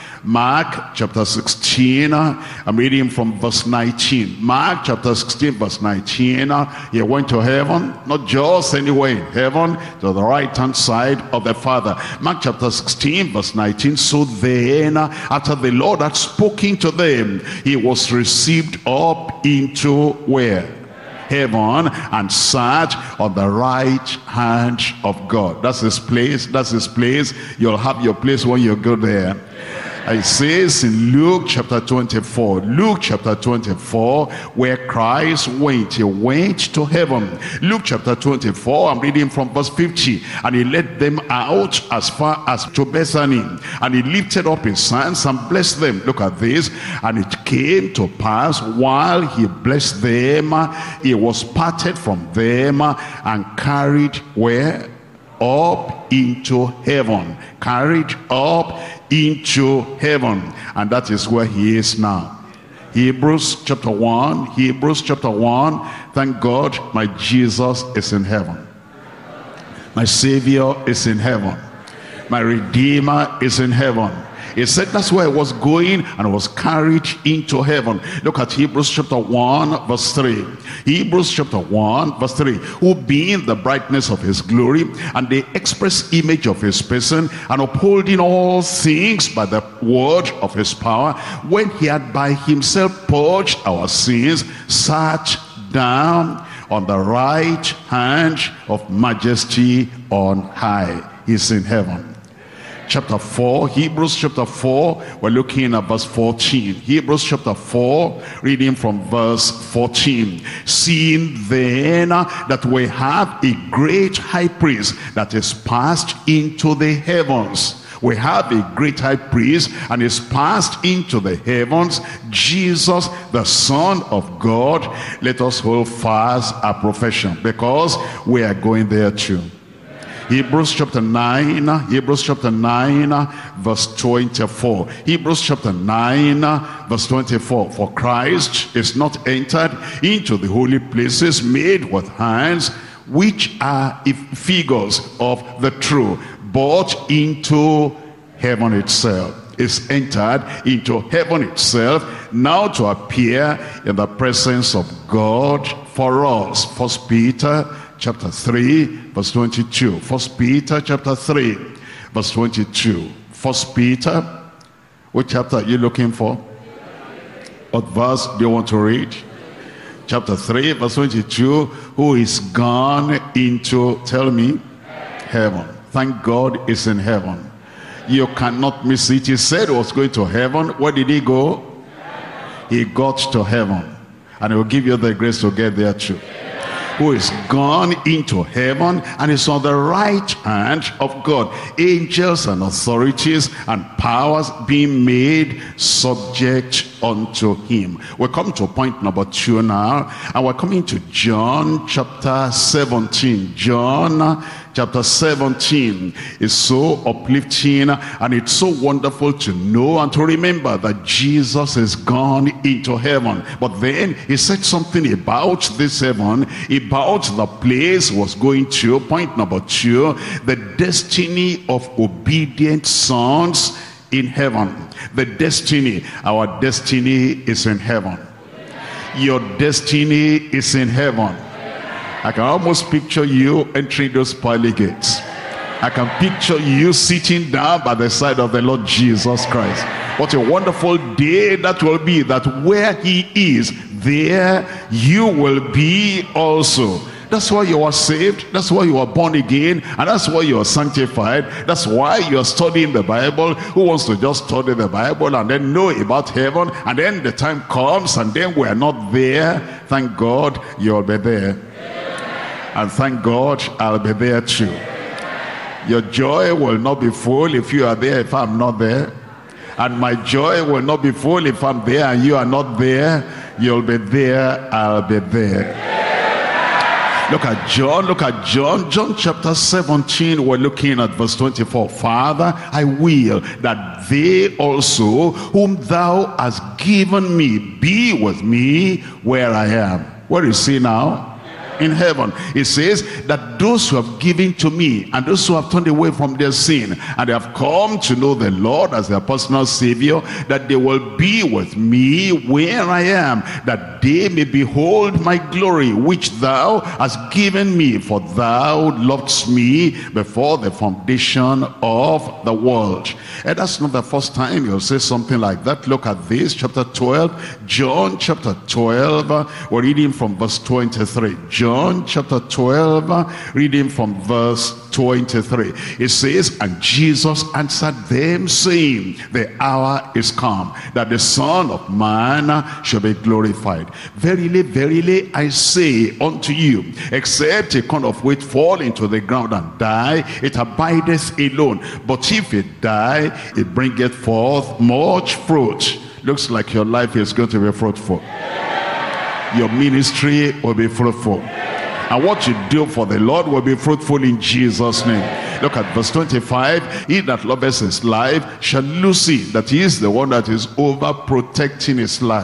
Mark chapter 16, I'm reading from verse 19. Mark chapter 16 verse 19, he went to heaven, not just anywhere in heaven, to the right hand side of the Father. Mark chapter 16 verse 19, so then after the Lord had spoken to them, he was received up into where? Heaven, and sat on the right hand of God. That's his place. That's his place. You'll have your place when you go there. It says in Luke chapter 24, Luke chapter 24, where Christ went, he went to heaven. Luke chapter 24, I'm reading from verse 50, and he led them out as far as to Bethany, and he lifted up his hands and blessed them. Look at this. And it came to pass, while he blessed them, he was parted from them and carried where? Up into heaven. Carried up into heaven. And that is where he is now. Hebrews chapter 1. Hebrews chapter 1. Thank God my Jesus is in heaven. My Savior is in heaven. My Redeemer is in heaven. He said that's where I was going, and I was carried into heaven. Look at Hebrews chapter 1 verse 3. Hebrews chapter 1 verse 3. Who being the brightness of his glory and the express image of his person, and upholding all things by the word of his power, when he had by himself purged our sins, sat down on the right hand of majesty on high. He's in heaven. Chapter 4, Hebrews chapter 4, we're looking at verse 14. Hebrews chapter 4, reading from verse 14. Seeing then that we have a great high priest that is passed into the heavens. We have a great high priest and is passed into the heavens, Jesus, the Son of God. Let us hold fast our profession, because we are going there too. Hebrews chapter 9 verse 24. Hebrews chapter 9 verse 24. For Christ is not entered into the holy places made with hands, which are figures of the true, but into heaven itself. Is entered into heaven itself, now to appear in the presence of God for us. First Peter chapter 3 verse 22. First Peter chapter 3 verse 22. First Peter, what chapter are you looking for? What verse do you want to read? Chapter 3 verse 22. Who is gone into, tell me, heaven. Thank God is in heaven. You cannot miss it. He said he was going to heaven. Where did he go? He got to heaven, and he will give you the grace to get there too. Who is gone into heaven and is on the right hand of God. Angels and authorities and powers being made subject unto him. We're coming to point number 2 now, and we're coming to John chapter 17. John chapter 17 is so uplifting, and it's so wonderful to know and to remember that Jesus is gone into heaven. But then he said something about this heaven, about the place he was going to. Point number 2, the destiny of obedient sons in heaven. The destiny, our destiny is in heaven. Your destiny is in heaven. I can almost picture you entering those pearly gates. I can picture you sitting down by the side of the Lord Jesus Christ. What a wonderful day that will be, that where he is, there you will be also. That's why you are saved. That's why you are born again. And that's why you are sanctified. That's why you are studying the Bible. Who wants to just study the Bible and then know about heaven? And then the time comes and then we are not there. Thank God you'll be there. And thank God I'll be there too. Your joy will not be full if you are there, if I'm not there. And my joy will not be full if I'm there and you are not there. You'll be there, I'll be there. Look at John chapter 17. We're looking at verse 24. Father, I will that they also whom thou hast given me be with me where I am. Where is he now? In heaven. It says that those who have given to me and those who have turned away from their sin and they have come to know the Lord as their personal Savior, that they will be with me where I am, that they may behold my glory which thou hast given me, for thou lovedst me before the foundation of the world. And that's not the first time you'll say something like that. Look at this, chapter 12. John chapter 12, we're reading from verse 23. John chapter 12, reading from verse 23. It says, and Jesus answered them, saying, the hour is come, that the Son of Man shall be glorified. Verily, verily, I say unto you, except a corn of wheat fall into the ground and die, it abideth alone. But if it die, it bringeth forth much fruit. Looks like your life is going to be fruitful. Your ministry will be fruitful. And what you do for the Lord will be fruitful in Jesus' name. Look at verse 25. He that loveth his life shall lose it. That is the one that is over protecting his life.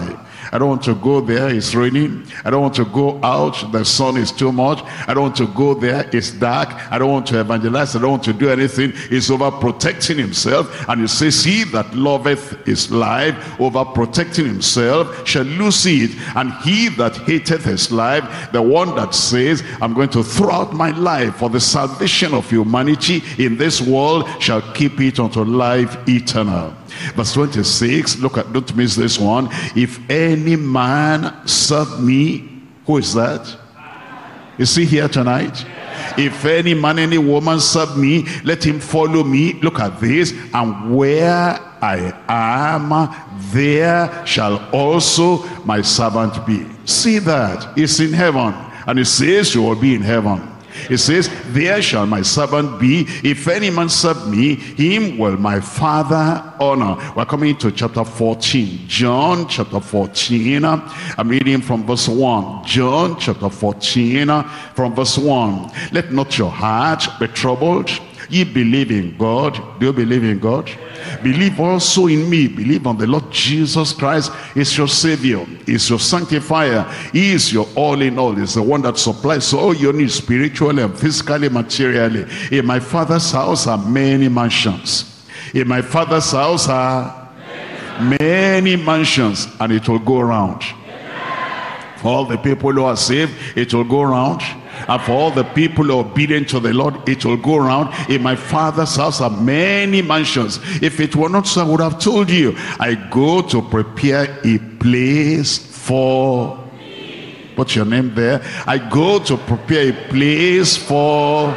I don't want to go there, it's raining. I don't want to go out, the sun is too much. I don't want to go there, it's dark. I don't want to evangelize, I don't want to do anything. He's overprotecting himself. And he says, he that loveth his life, overprotecting himself, shall lose it. And he that hateth his life, the one that says, I'm going to throw out my life for the salvation of humanity in this world, shall keep it unto life eternal. Verse 26, look at, don't miss this one. If any man serve me, who is that? Is he here tonight? If any man, any woman serve me, let him follow me. Look at this. And where I am, there shall also my servant be. See that? It's in heaven. And it says you will be in heaven. It says, there shall my servant be. If any man serve me, him will my Father honor. We're coming to chapter 14. John chapter 14. I'm reading from verse 1. John chapter 14 from verse 1. Let not your heart be troubled. Ye believe in God. Do you believe in God? Believe also in me. Believe on the Lord Jesus Christ. Is your Savior. Is your sanctifier. He is your all in all. He's the one that supplies all your needs spiritually and physically, materially. In my Father's house are many mansions. In my Father's house are many mansions. And it will go around. For all the people who are saved, it will go around. And for all the people who are obedient to the Lord, it will go around. In my Father's house are many mansions. If it were not so, I would have told you. I go to prepare a place for... What's your name there? I go to prepare a place for...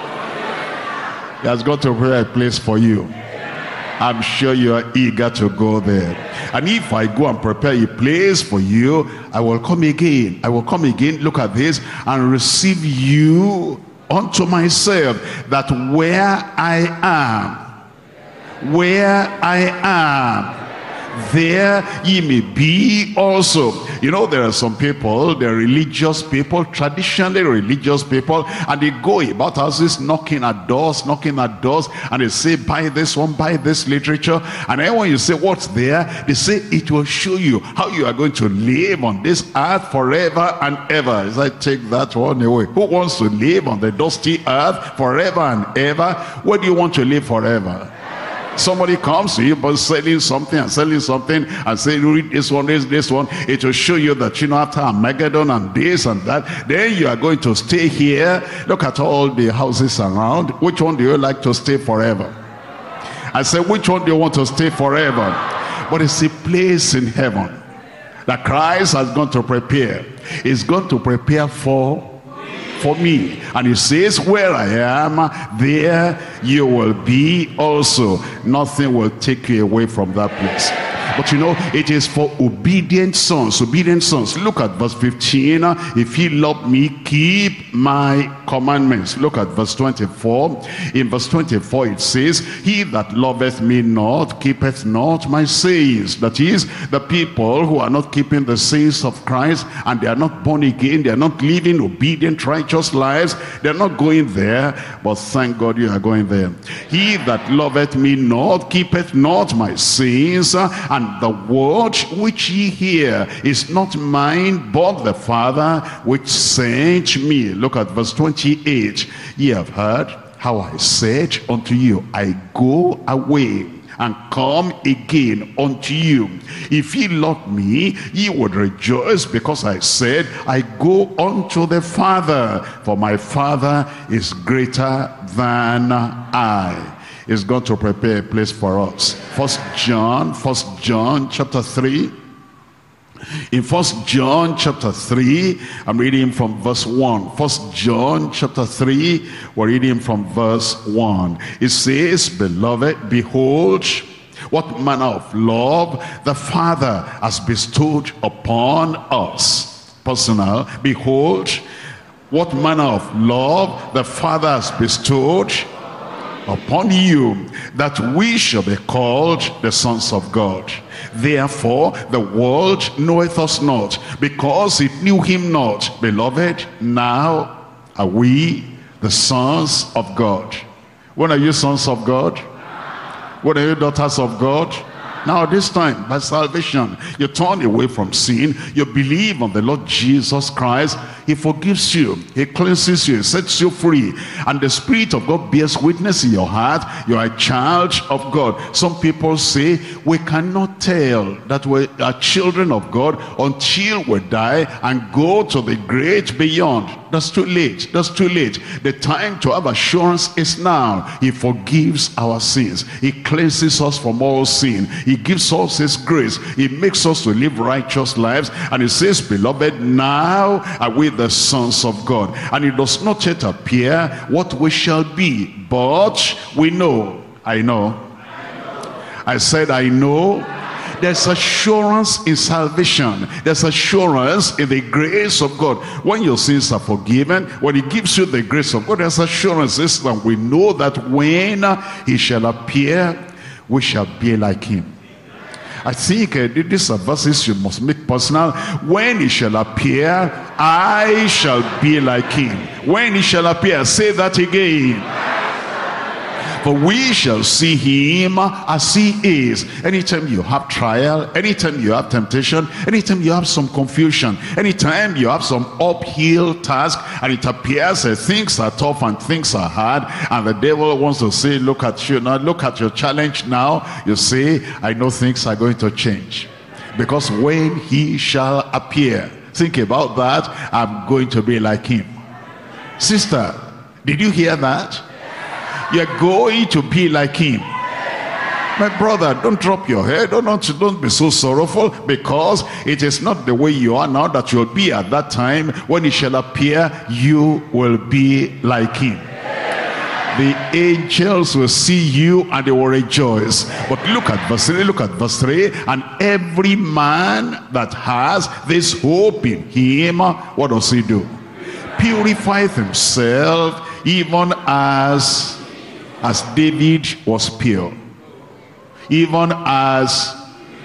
He has got to prepare a place for you. I'm sure you are eager to go there. And if I go and prepare a place for you, I will come again. I will come again, look at this, and receive you unto myself, that where I am, there ye may be also. You know, there are some people, they're religious people, traditionally religious people, and they go about houses knocking at doors, and they say, buy this one, buy this literature. And then when you say, what's there? They say, it will show you how you are going to live on this earth forever and ever. As I take that one away. Who wants to live on the dusty earth forever and ever? Where do you want to live forever? Somebody comes to you but selling something and say, read this one, this one. It will show you that, you know, after Armageddon and this and that, then you are going to stay here. Look at all the houses around. Which one do you like to stay forever? I said, which one do you want to stay forever? But it's a place in heaven that Christ has gone to prepare. He's going to prepare for me. And he says, where I am, there you will be also. Nothing will take you away from that place. But you know, it is for obedient sons. Obedient sons. Look at verse 15. If ye love me, keep my commandments. Look at verse 24. In verse 24 it says, he that loveth me not, keepeth not my sayings. That is, the people who are not keeping the sayings of Christ, and they are not born again, they are not living obedient, righteous lives, they are not going there. But thank God you are going there. He that loveth me not, keepeth not my sayings, and the word which ye hear is not mine, but the Father which sent me. Look at verse 28. Ye have heard how I said unto you, I go away and come again unto you. If ye love me, ye would rejoice, because I said, I go unto the Father, for my Father is greater than I. Is going to prepare a place for us. First John chapter 3. In First John chapter 3, I'm reading from verse 1. First John chapter 3, we're reading from verse 1. It says, beloved, behold, what manner of love the Father has bestowed upon us. Personal, behold, what manner of love the Father has bestowed upon you, that we shall be called the sons of God. Therefore the world knoweth us not, because it knew him not. Beloved, now are we the sons of God. When are you sons of God? When are you daughters of God? Now this time, by salvation, you turn away from sin, you believe on the Lord Jesus Christ, he forgives you, he cleanses you, he sets you free, and the Spirit of God bears witness in your heart, you are a child of God. Some people say, we cannot tell that we are children of God until we die and go to the great beyond. That's too late, that's too late. The time to have assurance is now. He forgives our sins, he cleanses us from all sin, he gives us his grace, he makes us to live righteous lives, and he says, beloved, now are we the sons of God. And it does not yet appear what we shall be, but we know. I said I know. There's assurance in salvation. There's assurance in the grace of God. When your sins are forgiven, when he gives you the grace of God, there's assurance. And we know that when he shall appear, we shall be like him. I think these are verses you must make personal. When he shall appear, I shall be like him. When he shall appear, say that again. For we shall see him as he is. Anytime you have trial, anytime you have temptation, anytime you have some confusion, anytime you have some uphill task, and it appears that things are tough and things are hard, and the devil wants to say, look at you now, look at your challenge now, you say, I know things are going to change. Because when he shall appear, think about that, I'm going to be like him. Sister, did you hear that? You're going to be like him. My brother, don't drop your head. Don't be so sorrowful, because it is not the way you are now that you'll be at that time. When he shall appear, you will be like him. The angels will see you and they will rejoice. But look at verse 3, look at verse 3. And every man that has this hope in him, what does he do? Purifieth himself, even as David was pure. Even as,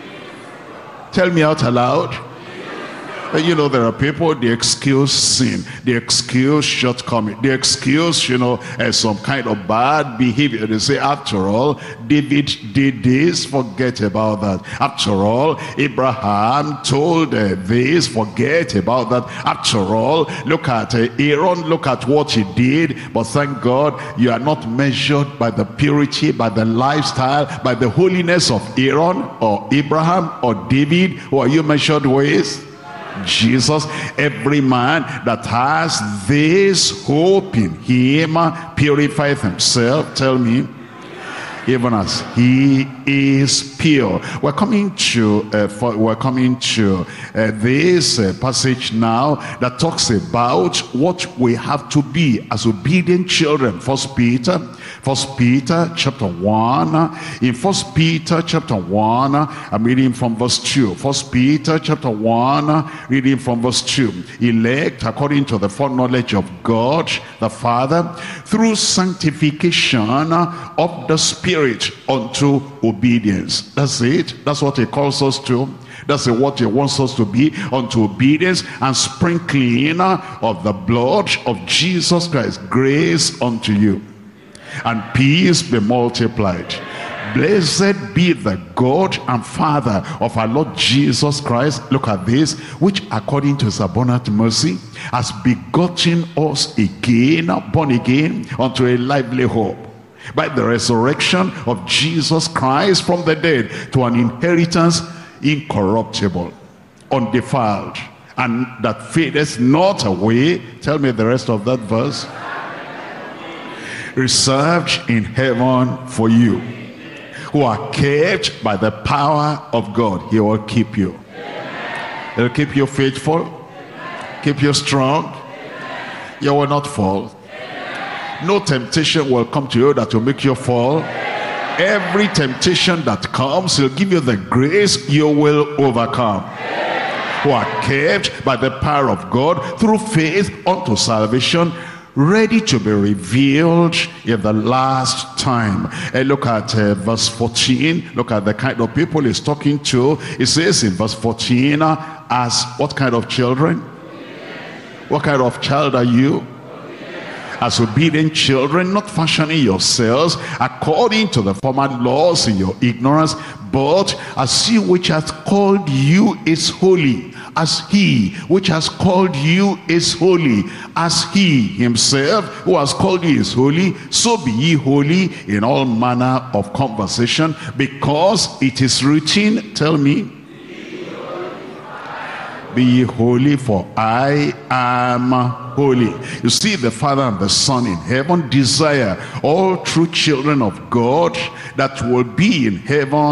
tell me out aloud. You know, there are people, they excuse sin, they excuse shortcoming, they excuse, some kind of bad behavior. They say, after all, David did this, forget about that. After all, Abraham told this, forget about that. After all, look at Aaron, look at what he did. But thank God, you are not measured by the purity, by the lifestyle, by the holiness of Aaron or Abraham or David. Who are you measured with? Jesus. Every man that has this hope in him purifieth himself, tell me, even as he is pure. We're coming to this passage now that talks about what we have to be as obedient children. First Peter chapter 1. In First Peter chapter 1, I'm reading from verse 2. First Peter chapter 1, reading from verse 2. Elect according to the foreknowledge of God the Father, through sanctification of the Spirit unto obedience. That's it. That's what he calls us to. That's what he wants us to be, unto obedience and sprinkling of the blood of Jesus Christ. Grace unto you and peace be multiplied. Blessed be the God and Father of our Lord Jesus Christ. Look at this, which according to his abundant mercy has begotten us again, born again, unto a lively hope, by the resurrection of Jesus Christ from the dead, to an inheritance incorruptible, undefiled, and that fadeth not away. Tell me the rest of that verse. Reserved in heaven for you, who are kept by the power of God. He will keep you. He'll keep you faithful, keep you strong. You will not fall. No temptation will come to you that will make you fall. Every temptation that comes, he'll give you the grace, you will overcome. Who are kept by the power of God through faith unto salvation, ready to be revealed in the last time. And look at verse 14. Look at the kind of people he's talking to. It says in verse 14, as what kind of children? What kind of child are you? as obedient children, not fashioning yourselves according to the former laws in your ignorance, but as he which hath called you is holy, as he which has called you is holy, as he himself who has called you is holy, so be ye holy in all manner of conversation, because it is written, tell me, be ye holy, for I am holy. You see, the Father and the Son in heaven desire all true children of God that will be in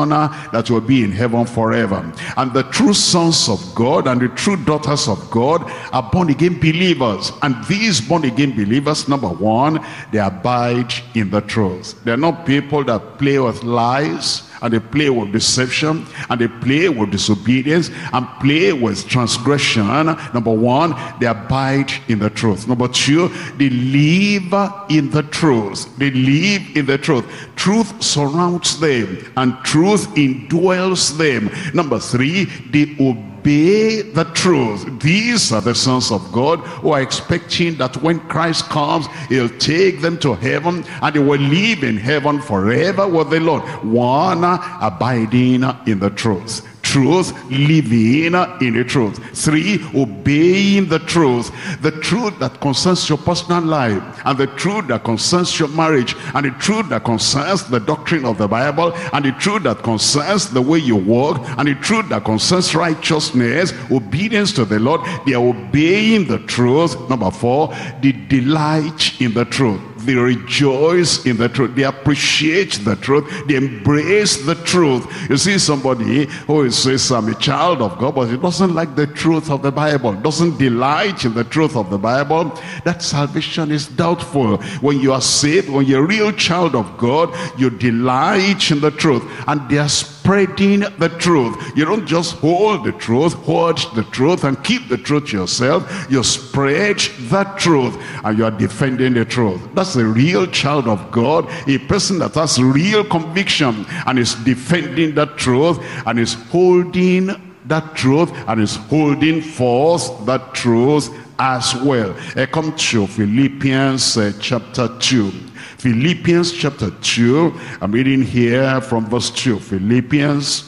heaven, forever. And the true sons of God and the true daughters of God are born again believers. And these born again believers, number one, they abide in the truth. They're not people that play with lies, and they play with deception, and they play with disobedience, and play with transgression. Number one, they abide in the truth. Number two, they live in the truth. They live in the truth. Truth surrounds them, and truth indwells them. Number three, they obey the truth. These are the sons of God who are expecting that when Christ comes, he'll take them to heaven, and they will live in heaven forever with the Lord. One, abiding in the truth. Truth, living in the truth. Three, obeying the truth that concerns your personal life, and the truth that concerns your marriage, and the truth that concerns the doctrine of the Bible, and the truth that concerns the way you walk, and the truth that concerns righteousness, obedience to the Lord. They are obeying the truth. Number four, they delight in the truth. They rejoice in the truth. They appreciate the truth. They embrace the truth. You see somebody who says, I'm a child of God, but he doesn't like the truth of the Bible, doesn't delight in the truth of the Bible. That salvation is doubtful. When you are saved, when you're a real child of God, you delight in the truth. And they are spreading the truth. You don't just hold the truth, hoard the truth, and keep the truth yourself. You spread that truth, and you are defending the truth. That's a real child of God, a person that has real conviction and is defending that truth, and is holding that truth, and is holding forth that truth as well. Come to Philippians chapter 2. Philippians chapter 2, I'm reading here from verse 2. Philippians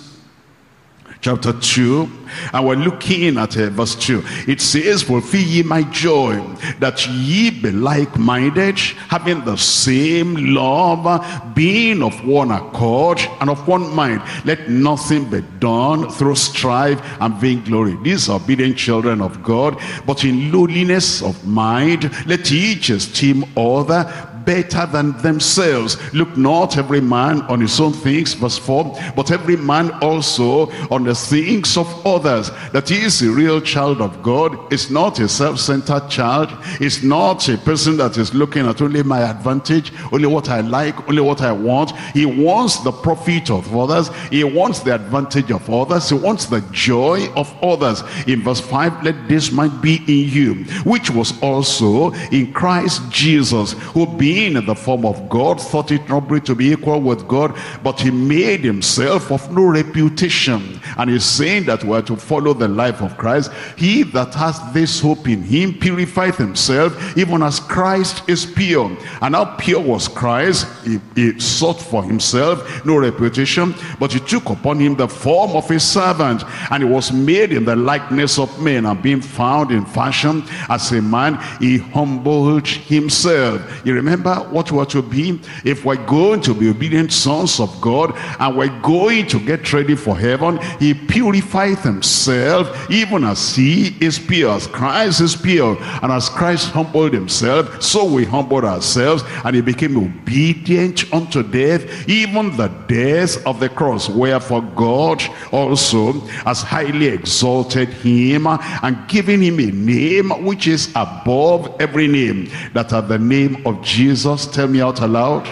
chapter 2, and we're looking at verse 2. It says, fulfill ye my joy, that ye be like-minded, having the same love, being of one accord and of one mind. Let nothing be done through strife and vainglory. These are obedient children of God, but in lowliness of mind, let each esteem other better than themselves. Look not every man on his own things, verse 4, but every man also on the things of others. That he is a real child of God. Is not a self-centered child. Is not a person that is looking at only my advantage, only what I like, only what I want. He wants the profit of others. He wants the advantage of others. He wants the joy of others. In verse 5, let this mind be in you, which was also in Christ Jesus, who being in the form of God, thought it robbery to be equal with God, but he made himself of no reputation. And he's saying that we're to follow the life of Christ. He that has this hope in him purifieth himself, even as Christ is pure. And how pure was Christ? He sought for himself no reputation, but he took upon him the form of a servant, and he was made in the likeness of men, and being found in fashion as a man, he humbled himself. You remember what we are to be? If we're going to be obedient sons of God, and we're going to get ready for heaven, he purified himself even as he is pure, as Christ is pure. And as Christ humbled himself, so we humbled ourselves, and he became obedient unto death, even the death of the cross. Wherefore God also has highly exalted him, and given him a name which is above every name, that at the name of Jesus, tell me out aloud,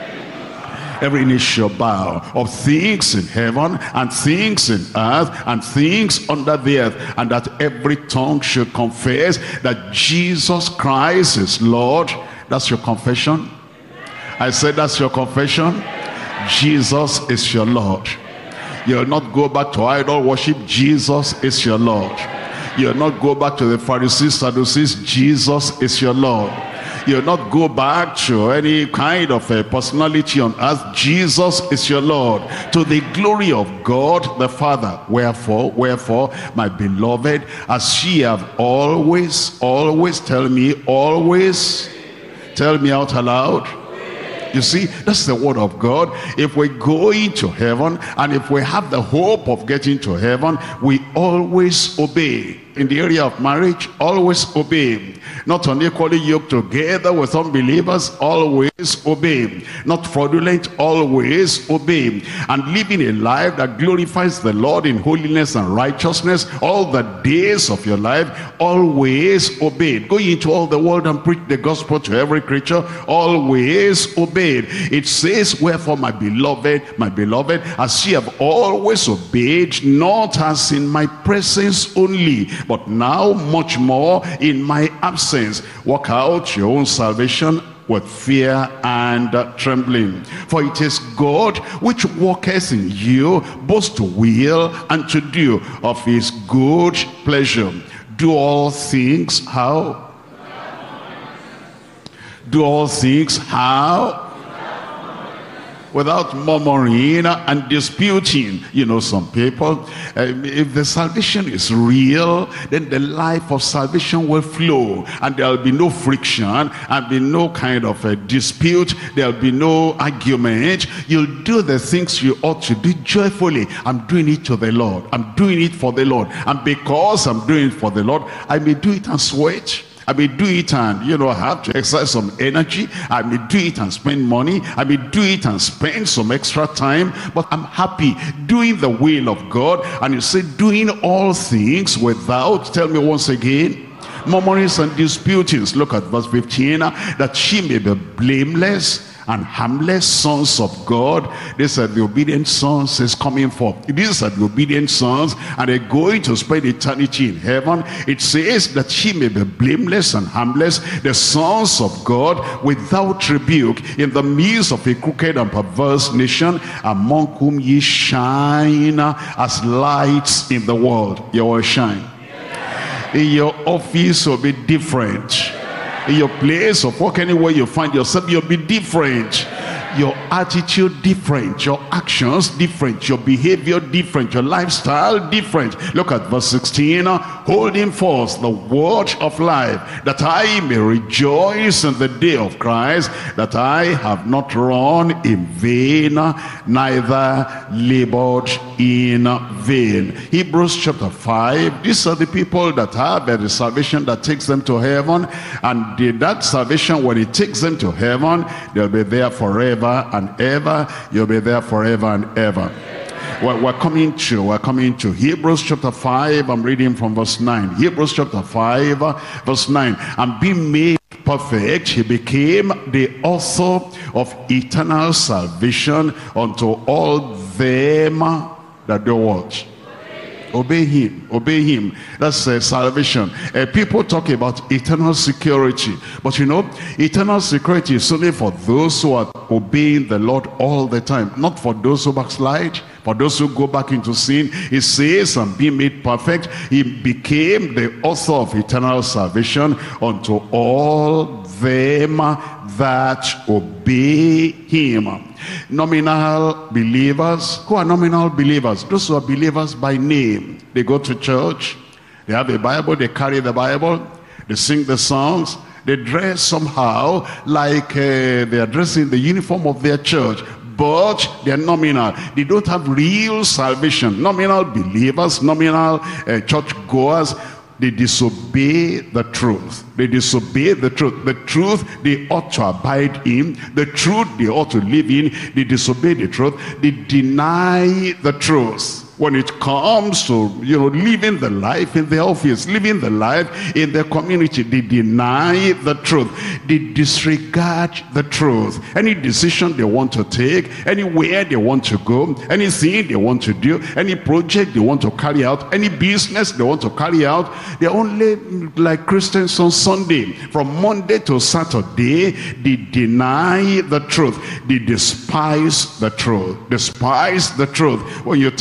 every knee shall bow, of things in heaven and things in earth and things under the earth, and that every tongue should confess that Jesus Christ is Lord. That's your confession. I said that's your confession. Jesus is your Lord. You'll not go back to idol worship. Jesus is your Lord. You'll not go back to the Pharisees, Sadducees. Jesus is your Lord. You'll not go back to any kind of a personality on earth. Jesus is your Lord, to the glory of God the Father. Wherefore, my beloved, as ye have always, tell me, always, tell me out aloud. You see, that's the word of God. If we go into heaven, and if we have the hope of getting to heaven, we always obey. In the area of marriage, always obey. Not unequally yoked together with unbelievers, always obey. Not fraudulent, always obey. And living a life that glorifies the Lord in holiness and righteousness all the days of your life, always obey. Going into all the world and preach the gospel to every creature, always obey. It says, wherefore my beloved, as ye have always obeyed, not as in my presence only, but now much more in my absence. Work out your own salvation with fear and trembling. For it is God which worketh in you both to will and to do of his good pleasure. Do all things how? Do all things how? Without murmuring and disputing. You know, some people, if the salvation is real, then the life of salvation will flow, and there'll be no friction, and be no kind of a dispute. There'll be no argument. You'll do the things you ought to do joyfully. I'm doing it to the Lord. I'm doing it for the Lord. And because I'm doing it for the Lord, I may do it and sweat. I may do it and, have to exercise some energy. I may do it and spend money. I may do it and spend some extra time. But I'm happy doing the will of God. And you say, doing all things without, tell me once again, murmurings and disputings. Look at verse 15. That she may be blameless and harmless sons of God. These are the obedient sons is coming forth. These are the obedient sons, and they're going to spend eternity in heaven. It says that she may be blameless and harmless, the sons of God, without rebuke, in the midst of a crooked and perverse nation, among whom ye shine as lights in the world. You will shine. In your office will be different. In your place of work, anywhere you find yourself, you'll be different. Your attitude different, your actions different, your behavior different, your lifestyle different. Look at verse 16. Holding fast the word of life, that I may rejoice in the day of Christ, that I have not run in vain, neither labored in vain. Hebrews chapter 5. These are the people that have the salvation that takes them to heaven, and that salvation, when it takes them to heaven, they'll be there forever and ever. You'll be there forever and ever. Well, we're coming to Hebrews chapter 5. I'm reading from verse 9. Hebrews chapter 5 verse 9. And being made perfect, he became the author of eternal salvation unto all them that do what? Obey him. Obey him. That's salvation. People talk about eternal security, but eternal security is only for those who are obeying the Lord all the time, not for those who backslide, for those who go back into sin. It says, and being made perfect, he became the author of eternal salvation unto all them that obey him. Nominal believers. Who are nominal believers? Those who are believers by name. They go to church, they have a Bible, they carry the Bible, they sing the songs, they dress somehow like they are dressing the uniform of their church, but they're nominal. They don't have real salvation. Nominal believers, nominal church goers. They disobey the truth. They disobey the truth. The truth they ought to abide in. The truth they ought to live in. They disobey the truth. They deny the truth. When it comes to, living the life in the office, living the life in the community, they deny the truth. They disregard the truth. Any decision they want to take, anywhere they want to go, anything they want to do, any project they want to carry out, any business they want to carry out, they're only like Christians on Sunday. From Monday to Saturday, they deny the truth. They despise the truth. Despise the truth. When you tell them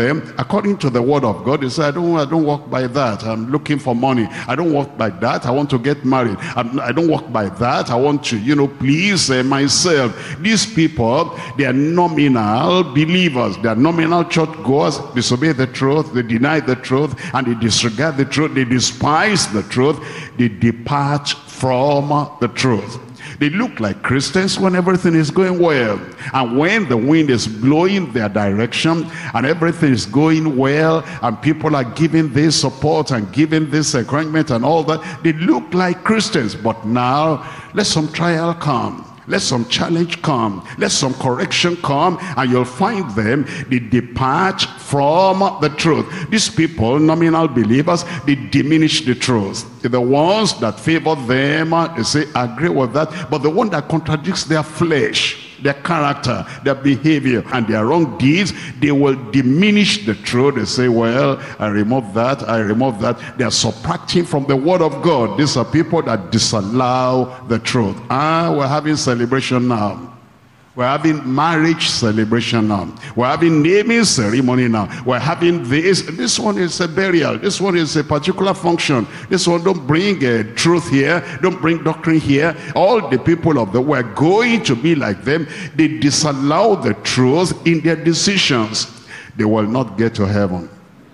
them according to the word of God. They say, I don't walk by that. I'm looking for money. I don't walk by that. I want to get married. I don't walk by that. I want to, please myself. These people, they are nominal believers. They are nominal churchgoers. They disobey the truth. They deny the truth. And they disregard the truth. They despise the truth. They depart from the truth. They look like Christians when everything is going well. And when the wind is blowing their direction and everything is going well and people are giving this support and giving this encouragement and all that, they look like Christians. But now, let some trial come. Let some challenge come. Let some correction come, and you'll find them, they depart from the truth. These people, nominal believers, they diminish the truth. The ones that favor them, they say, I agree with that. But the one that contradicts their flesh, their character, their behavior, and their wrong deeds, they will diminish the truth. They say, well, I remove that, I remove that. They are subtracting from the word of God. These are people that disallow the truth. We're having celebration now. We're having marriage celebration now. We're having naming ceremony now. We're having this. This one is a burial. This one is a particular function. This one, don't bring truth here. Don't bring doctrine here. All the people of the world are going to be like them. They disallow the truth in their decisions. They will not get to heaven.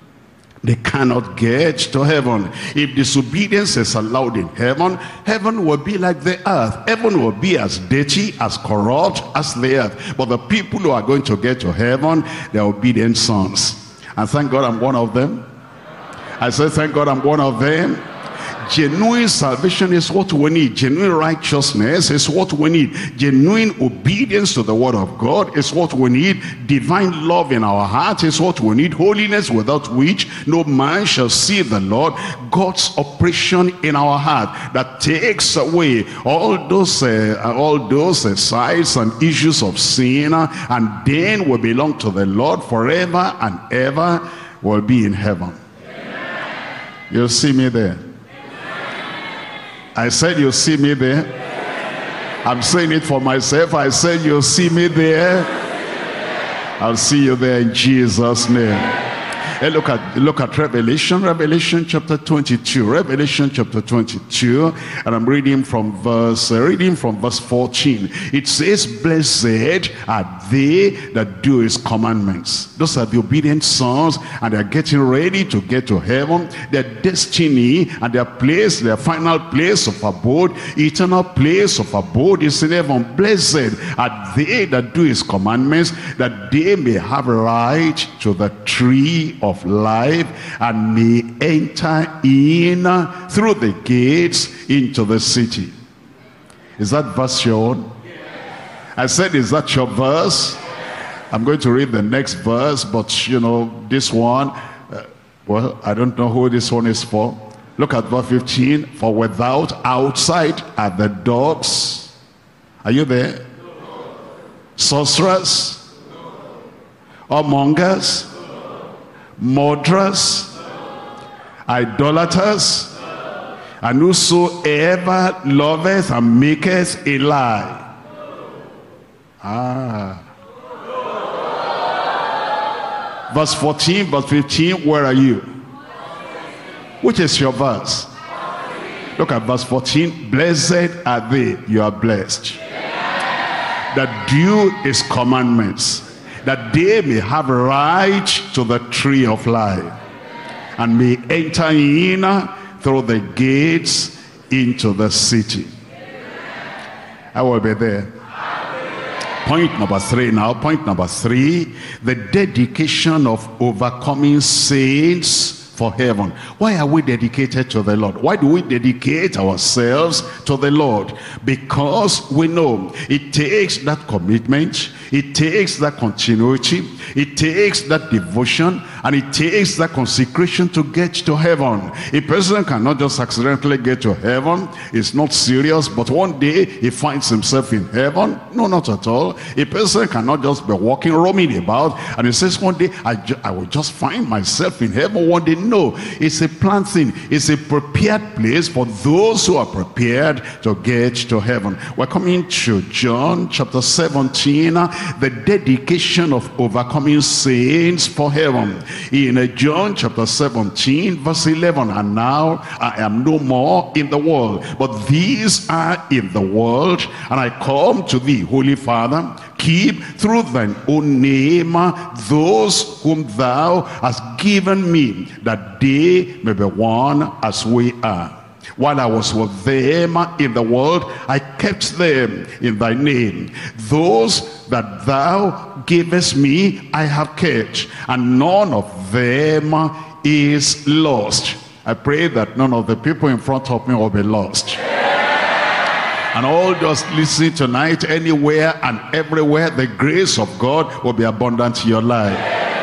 They cannot get to heaven. If disobedience is allowed in heaven, heaven will be like the earth. Heaven will be as dirty, as corrupt as the earth. But the people who are going to get to heaven, they are obedient sons. And thank God I'm one of them. I said, thank God I'm one of them. Genuine salvation is what we need. Genuine righteousness is what we need. Genuine obedience to the word of God is what we need. Divine love in our heart is what we need. Holiness without which no man shall see the Lord. God's operation in our heart that takes away all those sides and issues of sin, and then we belong to the Lord forever and ever. Will be in heaven. You'll see me there. I said you'll see me there. I'm saying it for myself. I said you'll see me there. I'll see you there in Jesus' name. Hey, look at Revelation chapter 22. Revelation chapter 22, and I'm reading from verse 14. It says, blessed are they that do his commandments. Those are the obedient sons, and they're getting ready to get to heaven. Their destiny and their place, their final place of abode, eternal place of abode is in heaven. Blessed are they that do his commandments, that they may have right to the tree of life and may enter in through the gates into the city. Is that verse your own? I said, is that your verse? I'm going to read the next verse, but this one, well, I don't know who this one is for. Look at verse 15. For without, outside are the dogs. Are you there? Sorcerers? Whoremongers? Murderers, idolaters, and whosoever loveth and maketh a lie. Verse 14, verse 15, where are you? Which is your verse? Look at verse 14. Blessed are they, you are blessed, that do his commandments, that they may have right to the tree of life and may enter in through the gates into the city. I will be there. Point number 3 now. Point number 3, the dedication of overcoming saints for heaven. Why are we dedicated to the Lord? Why do we dedicate ourselves to the Lord? Because we know it takes that commitment, it takes that continuity, it takes that devotion, And it takes that consecration to get to heaven. A person cannot just accidentally get to heaven. It's not serious, but one day he finds himself in heaven. No, not at all. A person cannot just be walking, roaming about, and he says one day, I will just find myself in heaven one day. No, it's a planned thing. It's a prepared place for those who are prepared to get to heaven. We're coming to John chapter 17, the dedication of overcoming saints for heaven. In John chapter 17 verse 11, and now I am no more in the world, but these are in the world, and I come to thee, Holy Father. Keep through thine own name those whom thou hast given me, that they may be one as we are. While I was with them in the world, I kept them in thy name. Those that thou gavest me, I have kept, and none of them is lost. I pray that none of the people in front of me will be lost. And all just listen tonight, anywhere and everywhere, the grace of God will be abundant in your life.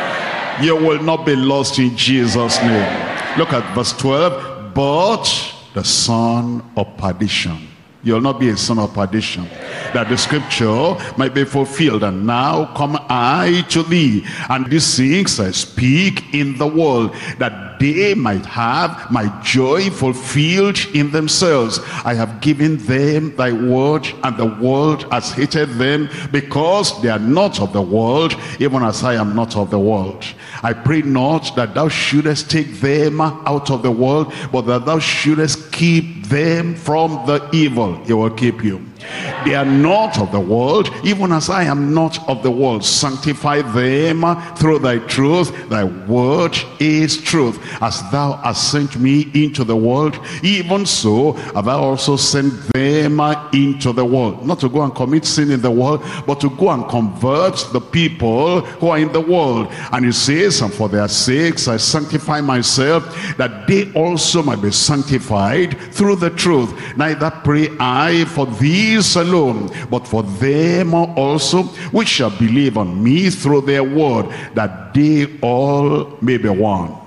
You will not be lost in Jesus' name. Look at verse 12. But the son of perdition. You'll not be a son of perdition, that the scripture might be fulfilled. And now come I to thee, and these things I speak in the world, that they might have my joy fulfilled in themselves. I have given them thy word, and the world has hated them, because they are not of the world, even as I am not of the world. I pray not that thou shouldest take them out of the world, but that thou shouldest keep them from the evil. He will keep you. They are not of the world, even as I am not of the world. Sanctify them through thy truth. Thy word is truth. As thou hast sent me into the world, even so have I also sent them into the world. Not to go and commit sin in the world, but to go and convert the people who are in the world. And he says, and for their sakes I sanctify myself, that they also might be sanctified through the truth. Neither pray I for these alone, but for them also which shall believe on me through their word, that they all may be one.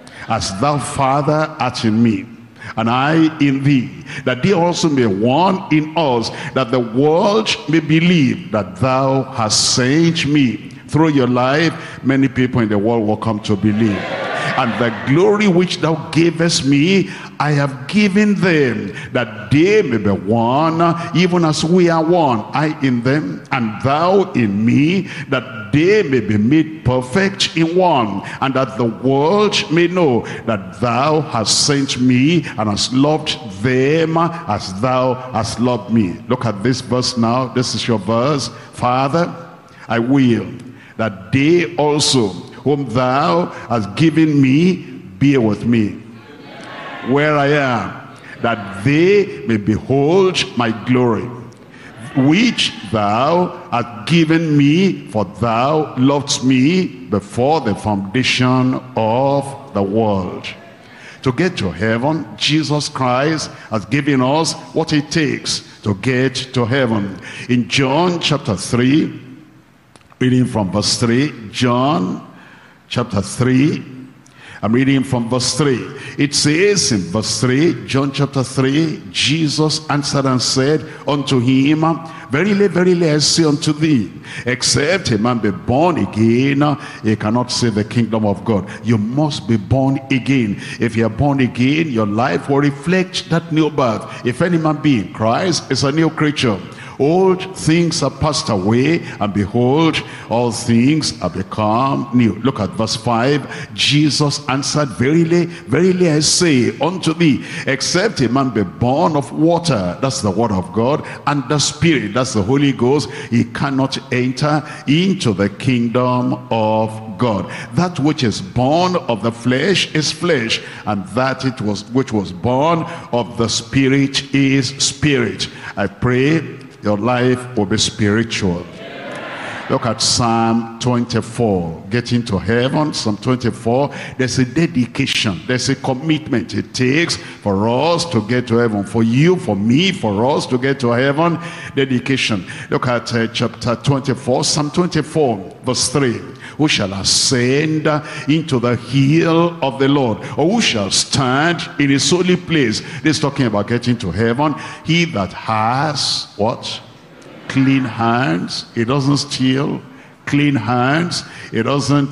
As thou, Father, art in me, and I in thee, that they also may one in us, that the world may believe that thou hast sent me. Through your life, many people in the world will come to believe. And the glory which thou gavest me, I have given them, that they may be one, even as we are one, I in them, and thou in me, that they may be made perfect in one, and that the world may know that thou hast sent me, and hast loved them as thou hast loved me. Look at this verse now. This is your verse. Father, I will that they also whom thou hast given me be with me where I am, that they may behold my glory, which thou hast given me, for thou lovedst me before the foundation of the world. To get to heaven, Jesus Christ has given us what it takes to get to heaven. In John chapter 3, reading from verse 3, John chapter 3, I'm reading from verse 3. It says in verse 3, John chapter 3, Jesus answered and said unto him, Verily, verily, I say unto thee, except a man be born again, he cannot see the kingdom of God. You must be born again. If you are born again, your life will reflect that new birth. If any man be in Christ, is a new creature. Old things are passed away, and behold, all things are become new. Look at verse 5. Jesus answered, Verily, verily, I say unto thee, except a man be born of water, that's the word of God, and the Spirit, that's the Holy Ghost, he cannot enter into the kingdom of God. That which is born of the flesh is flesh, and that which was born of the Spirit is spirit. I pray your life will be spiritual. Look at Psalm 24, getting to heaven. Psalm 24, there's a dedication, there's a commitment it takes for us to get to heaven. For you, for me, for us to get to heaven, dedication. Look at chapter 24, Psalm 24, verse 3. Who shall ascend into the hill of the Lord? Or who shall stand in his holy place? This is talking about getting to heaven. He that has, what? Clean hands. He doesn't steal. Clean hands. He doesn't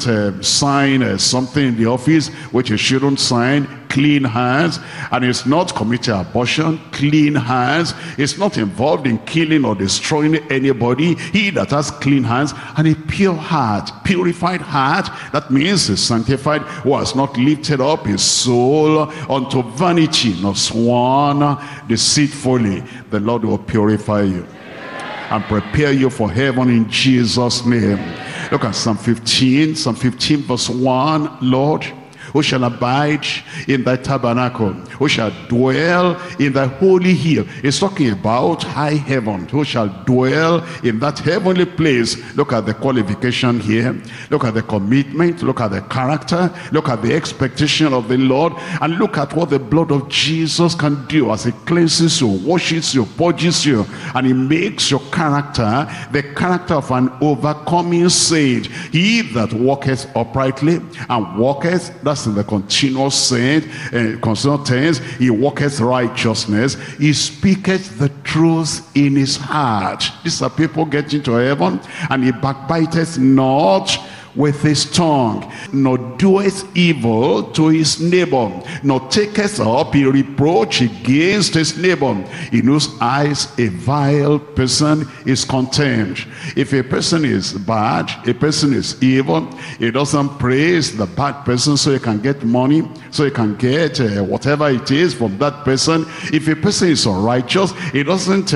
sign something in the office which he shouldn't sign. Clean hands. And he's not committing abortion. Clean hands. He's not involved in killing or destroying anybody. He that has clean hands and a pure heart, purified heart, that means he's sanctified, who has not lifted up his soul unto vanity, nor sworn deceitfully. The Lord will purify you and prepare you for heaven in Jesus' name. Look at Psalm 15 verse 1. Lord, who shall abide in thy tabernacle? Who shall dwell in thy holy hill? It's talking about high heaven. Who shall dwell in that heavenly place? Look at the qualification here. Look at the commitment. Look at the character. Look at the expectation of the Lord. And look at what the blood of Jesus can do as it cleanses you, washes you, purges you. And it makes your character the character of an overcoming saint. He that walketh uprightly and walketh, that's in the continuous saint, continuous tense, he walketh righteousness, he speaketh the truth in his heart. These are people getting to heaven, and he backbiteth not with his tongue, nor doeth evil to his neighbor, nor taketh up a reproach against his neighbor, in whose eyes a vile person is contemned. If a person is bad, a person is evil, he doesn't praise the bad person so he can get money, so he can get whatever it is from that person. If a person is unrighteous, he doesn't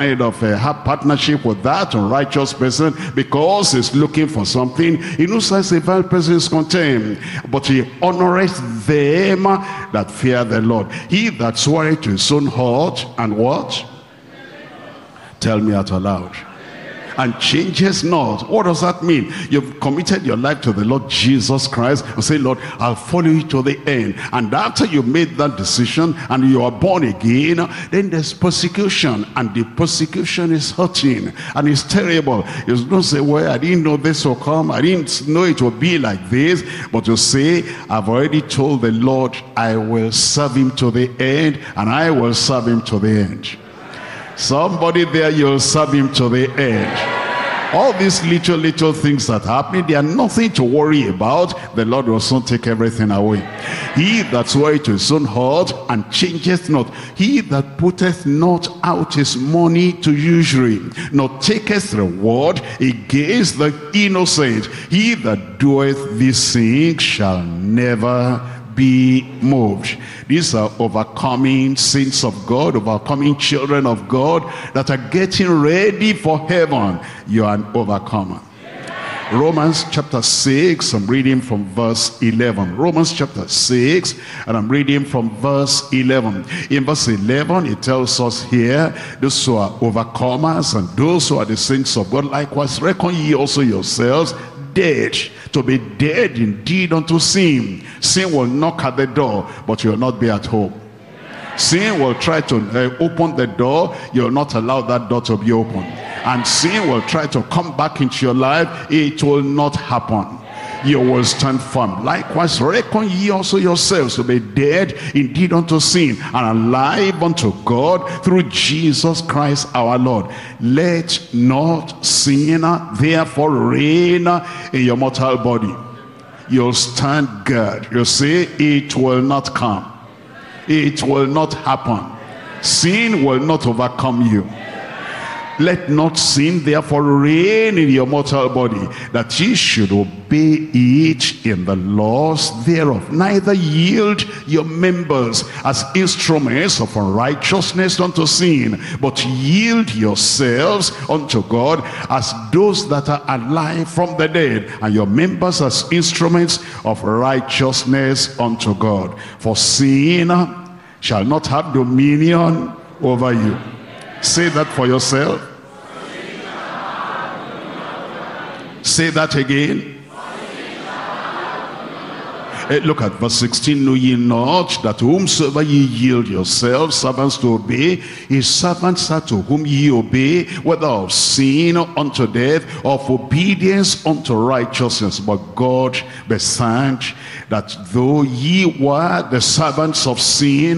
have partnership with that unrighteous person because he's looking for something. He knows as a vile person is contained, but he honoreth them that fear the Lord. He that sweareth to his own heart and what? Tell me out aloud. And changes not. What does that mean? You've committed your life to the Lord Jesus Christ and say, Lord, I'll follow you to the end. And after you made that decision and you are born again, then there's persecution, and the persecution is hurting and it's terrible. You don't say, well, I didn't know this will come, I didn't know it would be like this. But you say, I've already told the Lord I will serve him to the end, and I will serve him to the end. Somebody there, you'll serve him to the end. All these little things that happen, they are nothing to worry about. The Lord will soon take everything away. He that sweareth to his own heart and changeth not, he that putteth not out his money to usury, nor taketh reward against the innocent, he that doeth these things shall never be moved. These are overcoming saints of God, overcoming children of God that are getting ready for heaven. You are an overcomer. Romans chapter 6, I'm reading from verse 11. Romans chapter 6, and I'm reading from verse 11. In verse 11, it tells us here, those who are overcomers and those who are the saints of God, likewise reckon ye also yourselves dead, to be dead indeed unto sin. Sin will knock at the door, but you will not be at home. Sin will try to open the door, you will not allow that door to be open. And sin will try to come back into your life, it will not happen. You will stand firm. Likewise reckon ye also yourselves to be dead indeed unto sin, and alive unto God through Jesus Christ our Lord. Let not sin therefore reign in your mortal body. You'll stand guard. You'll say, it will not come. It will not happen. Sin will not overcome you. Let not sin therefore reign in your mortal body, that ye should obey it in the laws thereof. Neither yield your members as instruments of unrighteousness unto sin, but yield yourselves unto God as those that are alive from the dead, and your members as instruments of righteousness unto God. For sin shall not have dominion over you. Say that for yourself. Say that again. Look at verse 16. Know ye not that whomsoever ye yield yourselves servants to obey, his servants are to whom ye obey, whether of sin unto death, or of obedience unto righteousness. But God beside that though ye were the servants of sin,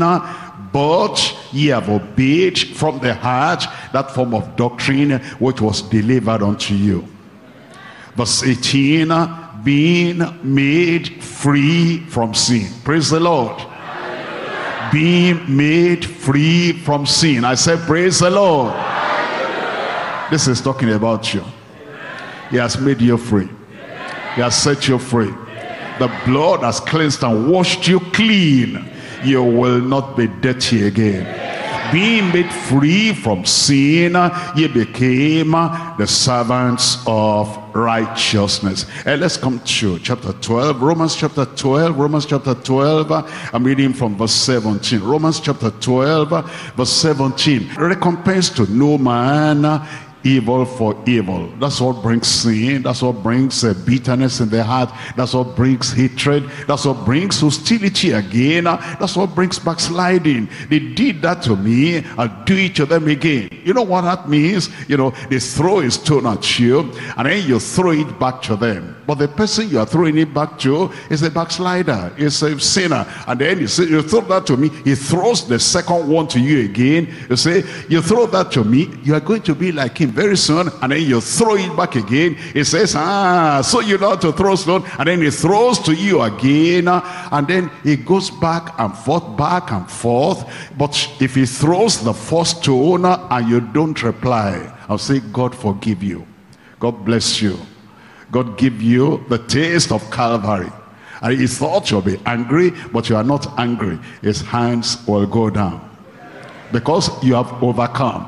but ye have obeyed from the heart that form of doctrine which was delivered unto you. Verse 18, being made free from sin. Praise the Lord. Hallelujah. Being made free from sin. I said, praise the Lord. Hallelujah. This is talking about you. He has made you free. He has set you free. The blood has cleansed and washed you clean. You will not be dirty again. Being made free from sin, ye became the servants of righteousness. And let's come to chapter 12, Romans chapter 12, Romans chapter 12. I'm reading from verse 17. Romans chapter 12, verse 17. Recompense to no man evil for evil. That's what brings sin. That's what brings bitterness in the heart. That's what brings hatred. That's what brings hostility again. That's what brings backsliding. They did that to me, I'll do it to them again. You know what that means? You know, they throw a stone at you and then you throw it back to them. But the person you are throwing it back to is a backslider, is a sinner. And then you say, you throw that to me, he throws the second one to you again. You say, you throw that to me, you are going to be like him very soon. And then you throw it back again. He says, so you know how to throw stone. And then he throws to you again. And then he goes back and forth, back and forth. But if he throws the first stone and you don't reply, I'll say, God forgive you. God bless you. God give you the taste of Calvary. And he thought you'll be angry, but you are not angry. His hands will go down. Because you have overcome.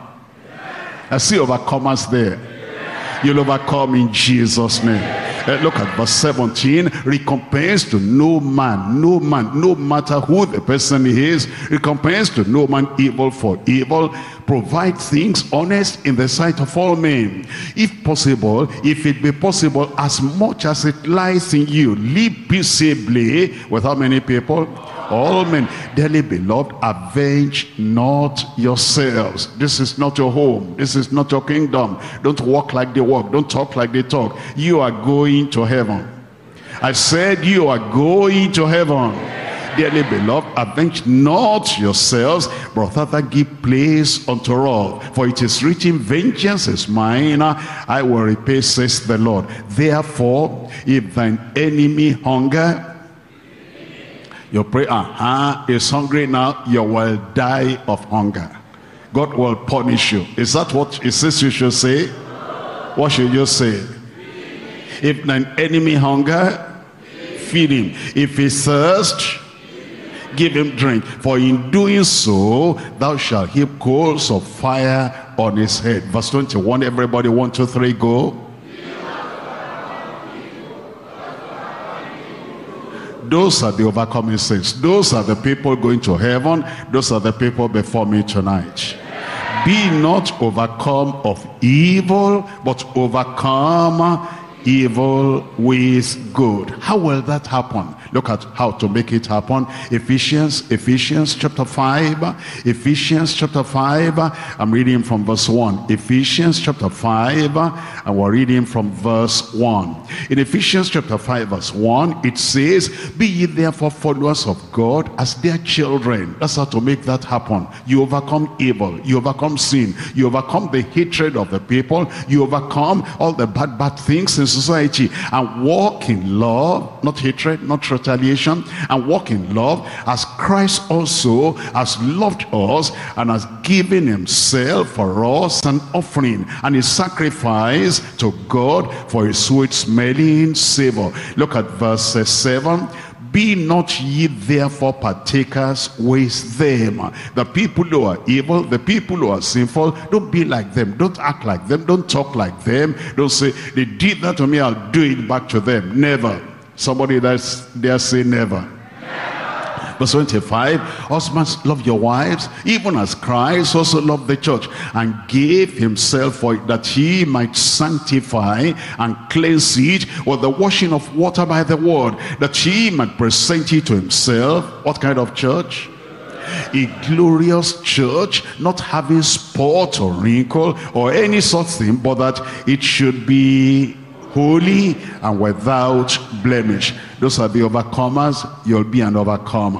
I see overcomers there. You'll overcome in Jesus' name. Look at verse 17. Recompense to no man, no matter who the person is, recompense to no man evil for evil. Provide things honest in the sight of all men. If possible, if it be possible, as much as it lies in you, live peaceably with how many people? All men. Dearly beloved, avenge not yourselves. This is not your home. This is not your kingdom. Don't walk like they walk. Don't talk like they talk. You are going to heaven. I said you are going to heaven. Dearly beloved, avenge not yourselves, but rather give place unto wrath. For it is written, vengeance is mine, I will repay, says the Lord. Therefore, if thine enemy hunger, you pray, is hungry now, you will die of hunger. God will punish you. Is that what it says you should say? What should you say? If thine enemy hunger, feed him. If he thirst, give him drink. For in doing so, thou shalt heap coals of fire on his head. Verse 21, everybody, 1, 2, 3, go. Those are the overcoming saints. Those are the people going to heaven. Those are the people before me tonight. Be not overcome of evil, but overcome evil with good. How will that happen? Look at how to make it happen. Ephesians chapter 5. Ephesians chapter 5. I'm reading from verse 1. Ephesians chapter 5. And we're reading from verse 1. In Ephesians chapter 5 verse 1, it says, be ye therefore followers of God as their children. That's how to make that happen. You overcome evil. You overcome sin. You overcome the hatred of the people. You overcome all the bad things in society. And walk in love, not hatred, not retaliation, and walk in love as Christ also has loved us and has given himself for us an offering and a sacrifice to God for a sweet smelling savor. Look at verse 7. Be not ye therefore partakers with them. The people who are evil, the people who are sinful, don't be like them. Don't act like them. Don't talk like them. Don't say, they did that to me, I'll do it back to them. Never. Somebody that's there say never. Verse 25, husbands, love your wives, even as Christ also loved the church, and gave himself for it, that he might sanctify and cleanse it with the washing of water by the word, that he might present it to himself. What kind of church? A glorious church, not having spot or wrinkle or any such thing, but that it should be holy and without blemish. Those are the overcomers. You'll be an overcomer.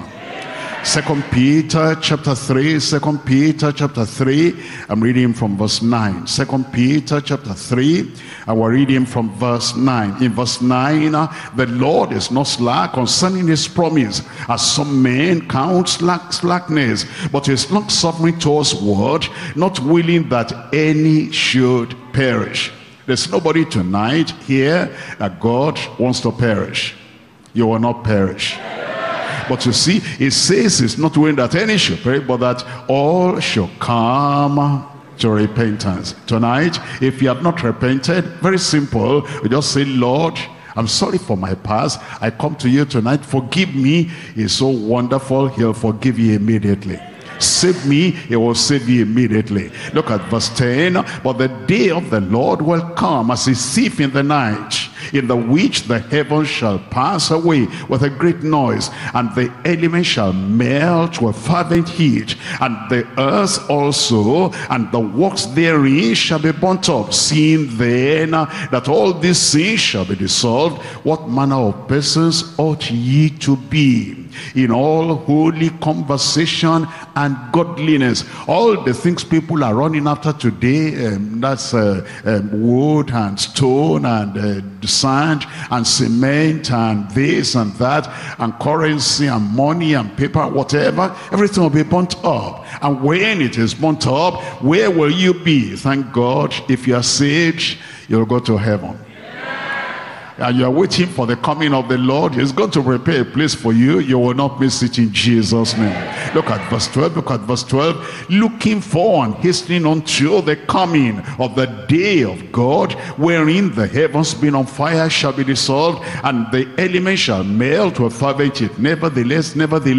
2 Peter chapter 3, 2 Peter chapter 3, I'm reading from verse 9. 2 Peter chapter 3, and we're reading from verse 9. In verse 9, the Lord is not slack concerning his promise, as some men count slackness, but is not suffering towards word, not willing that any should perish. There's nobody tonight here that God wants to perish. You will not perish. But you see, it says it's not willing that any should perish, but that all shall come to repentance. Tonight, if you have not repented, very simple, you just say, Lord, I'm sorry for my past. I come to you tonight. Forgive me. It's so wonderful. He'll forgive you immediately. Save me, he will save you immediately. Look at verse 10. But the day of the Lord will come as a thief in the night, in the which the heavens shall pass away with a great noise, and the elements shall melt with fervent heat, and the earth also, and the works therein shall be burnt up. Seeing then that all these things shall be dissolved, what manner of persons ought ye to be in all holy conversation and godliness? All the things people are running after today, that's wood and stone and sand and cement and this and that and currency and money and paper, whatever, everything will be burnt up. And when it is burnt up, where will you be? Thank God, if you are saved, you'll go to heaven. And you are waiting for the coming of the Lord. He's going to prepare a place for you. You will not miss it in Jesus' name. Look at verse 12. Look at verse 12. Looking for and hastening unto the coming of the day of God, wherein the heavens being on fire shall be dissolved, and the elements shall melt with fervent heat. Nevertheless,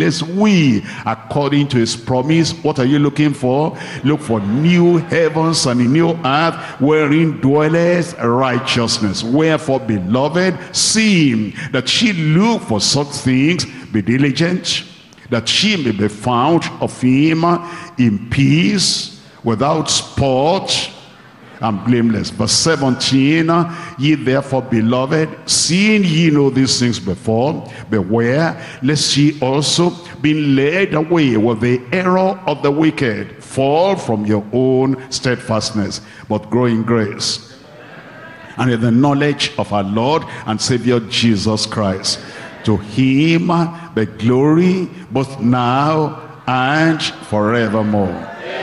we, according to his promise, what are you looking for? Look for new heavens and a new earth, wherein dwelleth righteousness. Wherefore, beloved, seeing that ye look for such things, be diligent, that ye may be found of him in peace, without spot and blameless. Verse 17, ye therefore, beloved, seeing ye know these things before, beware lest ye also, being led away with the error of the wicked, fall from your own steadfastness, but grow in grace and in the knowledge of our Lord and Savior Jesus Christ. To him the glory both now and forevermore.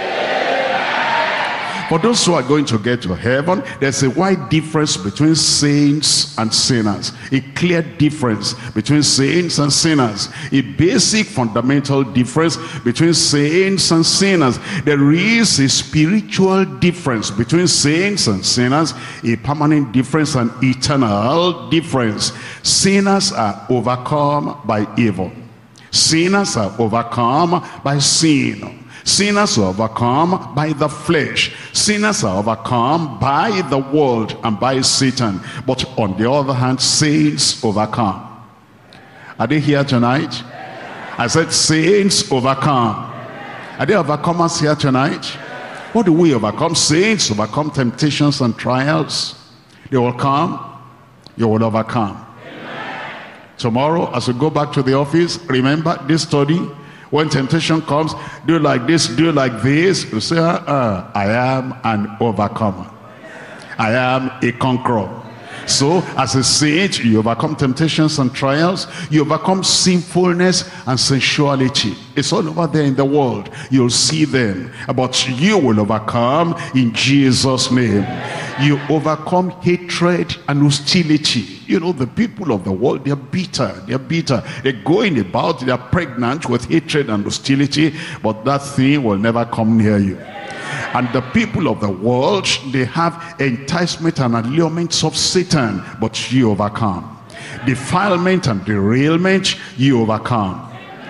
For those who are going to get to heaven, there's a wide difference between saints and sinners. A clear difference between saints and sinners. A basic fundamental difference between saints and sinners. There is a spiritual difference between saints and sinners. A permanent difference, an eternal difference. Sinners are overcome by evil. Sinners are overcome by sin. Sinners are overcome by the flesh. Sinners are overcome by the world and by Satan. But on the other hand, saints overcome. Are they here tonight? I said saints overcome. Are there overcomers here tonight? What do we overcome? Saints overcome temptations and trials. They will come. You will overcome. Tomorrow, as we go back to the office, remember this study. When temptation comes, do like this, do like this. You say, I am an overcomer. I am a conqueror. So, as a saint, you overcome temptations and trials. You overcome sinfulness and sensuality. It's all over there in the world. You'll see them. But you will overcome in Jesus' name. You overcome hatred and hostility. You know, the people of the world, they're bitter. They're bitter. They're going about, they're pregnant with hatred and hostility. But that thing will never come near you. And the people of the world, they have enticement and allurements of Satan, but you overcome. Defilement and derailment, you overcome.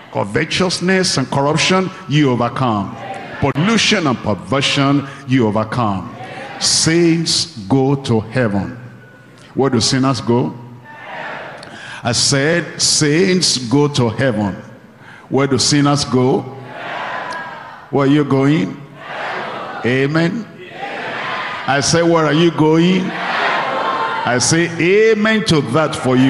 Covetousness and corruption, you overcome. Pollution and perversion, you overcome. Saints go to heaven. Where do sinners go? I said, saints go to heaven. Where do sinners go? Where are you going? Amen. I say, where are you going? I say, amen to that for you.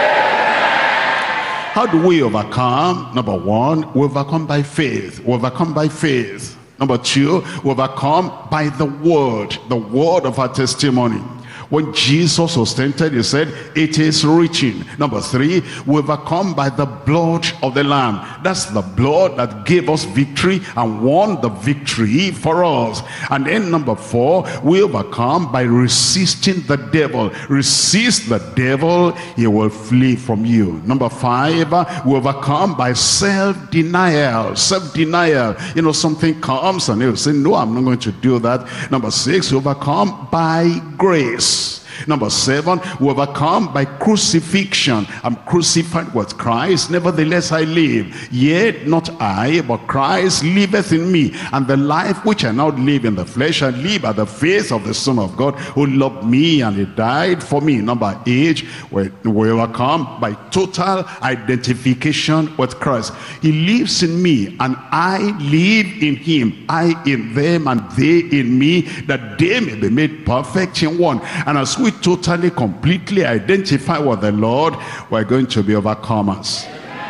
How do we overcome? Number one, we overcome by faith. We overcome by faith. Number two, we overcome by the word of our testimony. When Jesus was tempted, he said, it is written. Number three, we overcome by the blood of the Lamb. That's the blood that gave us victory and won the victory for us. And then number four, we overcome by resisting the devil. Resist the devil, he will flee from you. Number five, we overcome by self-denial. Self-denial. You know, something comes and you say, no, I'm not going to do that. Number six, we overcome by grace. Number seven, we overcome by crucifixion. I'm crucified with Christ, nevertheless I live. Yet not I, but Christ liveth in me. And the life which I now live in the flesh, I live by the faith of the Son of God, who loved me and he died for me. Number eight, we overcome by total identification with Christ. He lives in me and I live in him. I in them and they in me, that they may be made perfect in one. And as we totally, completely identify with the Lord, we're going to be overcomers.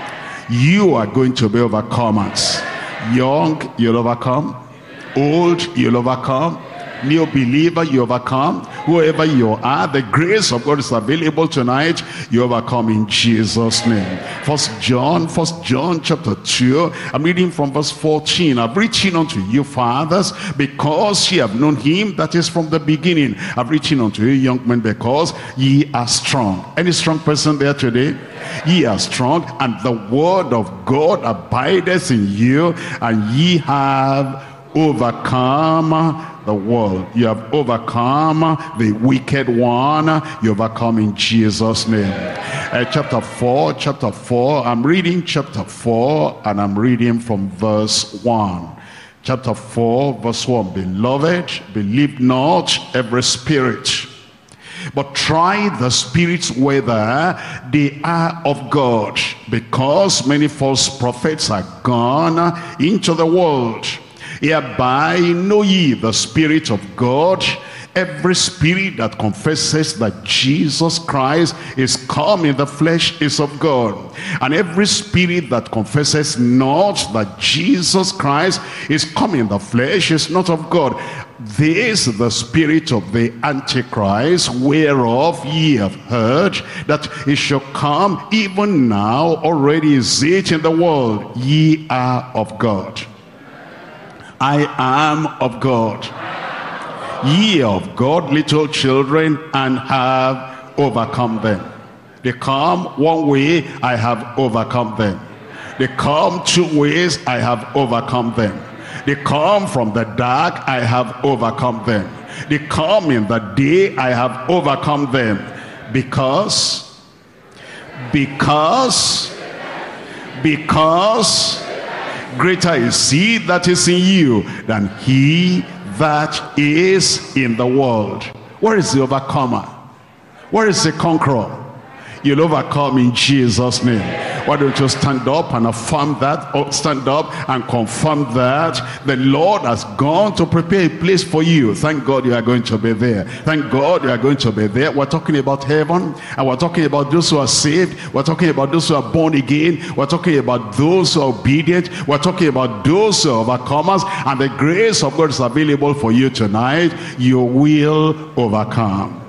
You are going to be overcomers. Young, you'll overcome. Old, you'll overcome. New believer, you overcome. Whoever you are, the grace of God is available tonight. You overcome in Jesus' name. First John chapter 2. I'm reading from verse 14. I've written unto you, fathers, because ye have known him that is from the beginning. I've written unto you, young men, because ye are strong. Any strong person there today? Ye are strong, and the word of God abideth in you, and ye have overcome the world. You have overcome the wicked one. You overcome in Jesus' name. Chapter 4. I'm reading chapter 4, and I'm reading from verse 1. Chapter 4, verse 1. Beloved, believe not every spirit, but try the spirits whether they are of God, because many false prophets are gone into the world. Hereby know ye the Spirit of God. Every spirit that confesses that Jesus Christ is come in the flesh is of God. And every spirit that confesses not that Jesus Christ is come in the flesh is not of God. This is the spirit of the Antichrist, whereof ye have heard that it shall come, even now already is it in the world. Ye are of God. I am of God. Ye are of God, little children, and have overcome them. They come one way, I have overcome them. They come two ways, I have overcome them. They come from the dark, I have overcome them. They come in the day, I have overcome them. Because greater is he that is in you than he that is in the world. Where is the overcomer? Where is the conqueror? You'll overcome in Jesus' name. Why don't you stand up and affirm that, or stand up and confirm that the Lord has gone to prepare a place for you. Thank God you are going to be there. Thank God you are going to be there. We're talking about heaven, and we're talking about those who are saved. We're talking about those who are born again. We're talking about those who are obedient. We're talking about those who are overcomers, and the grace of God is available for you tonight. You will overcome.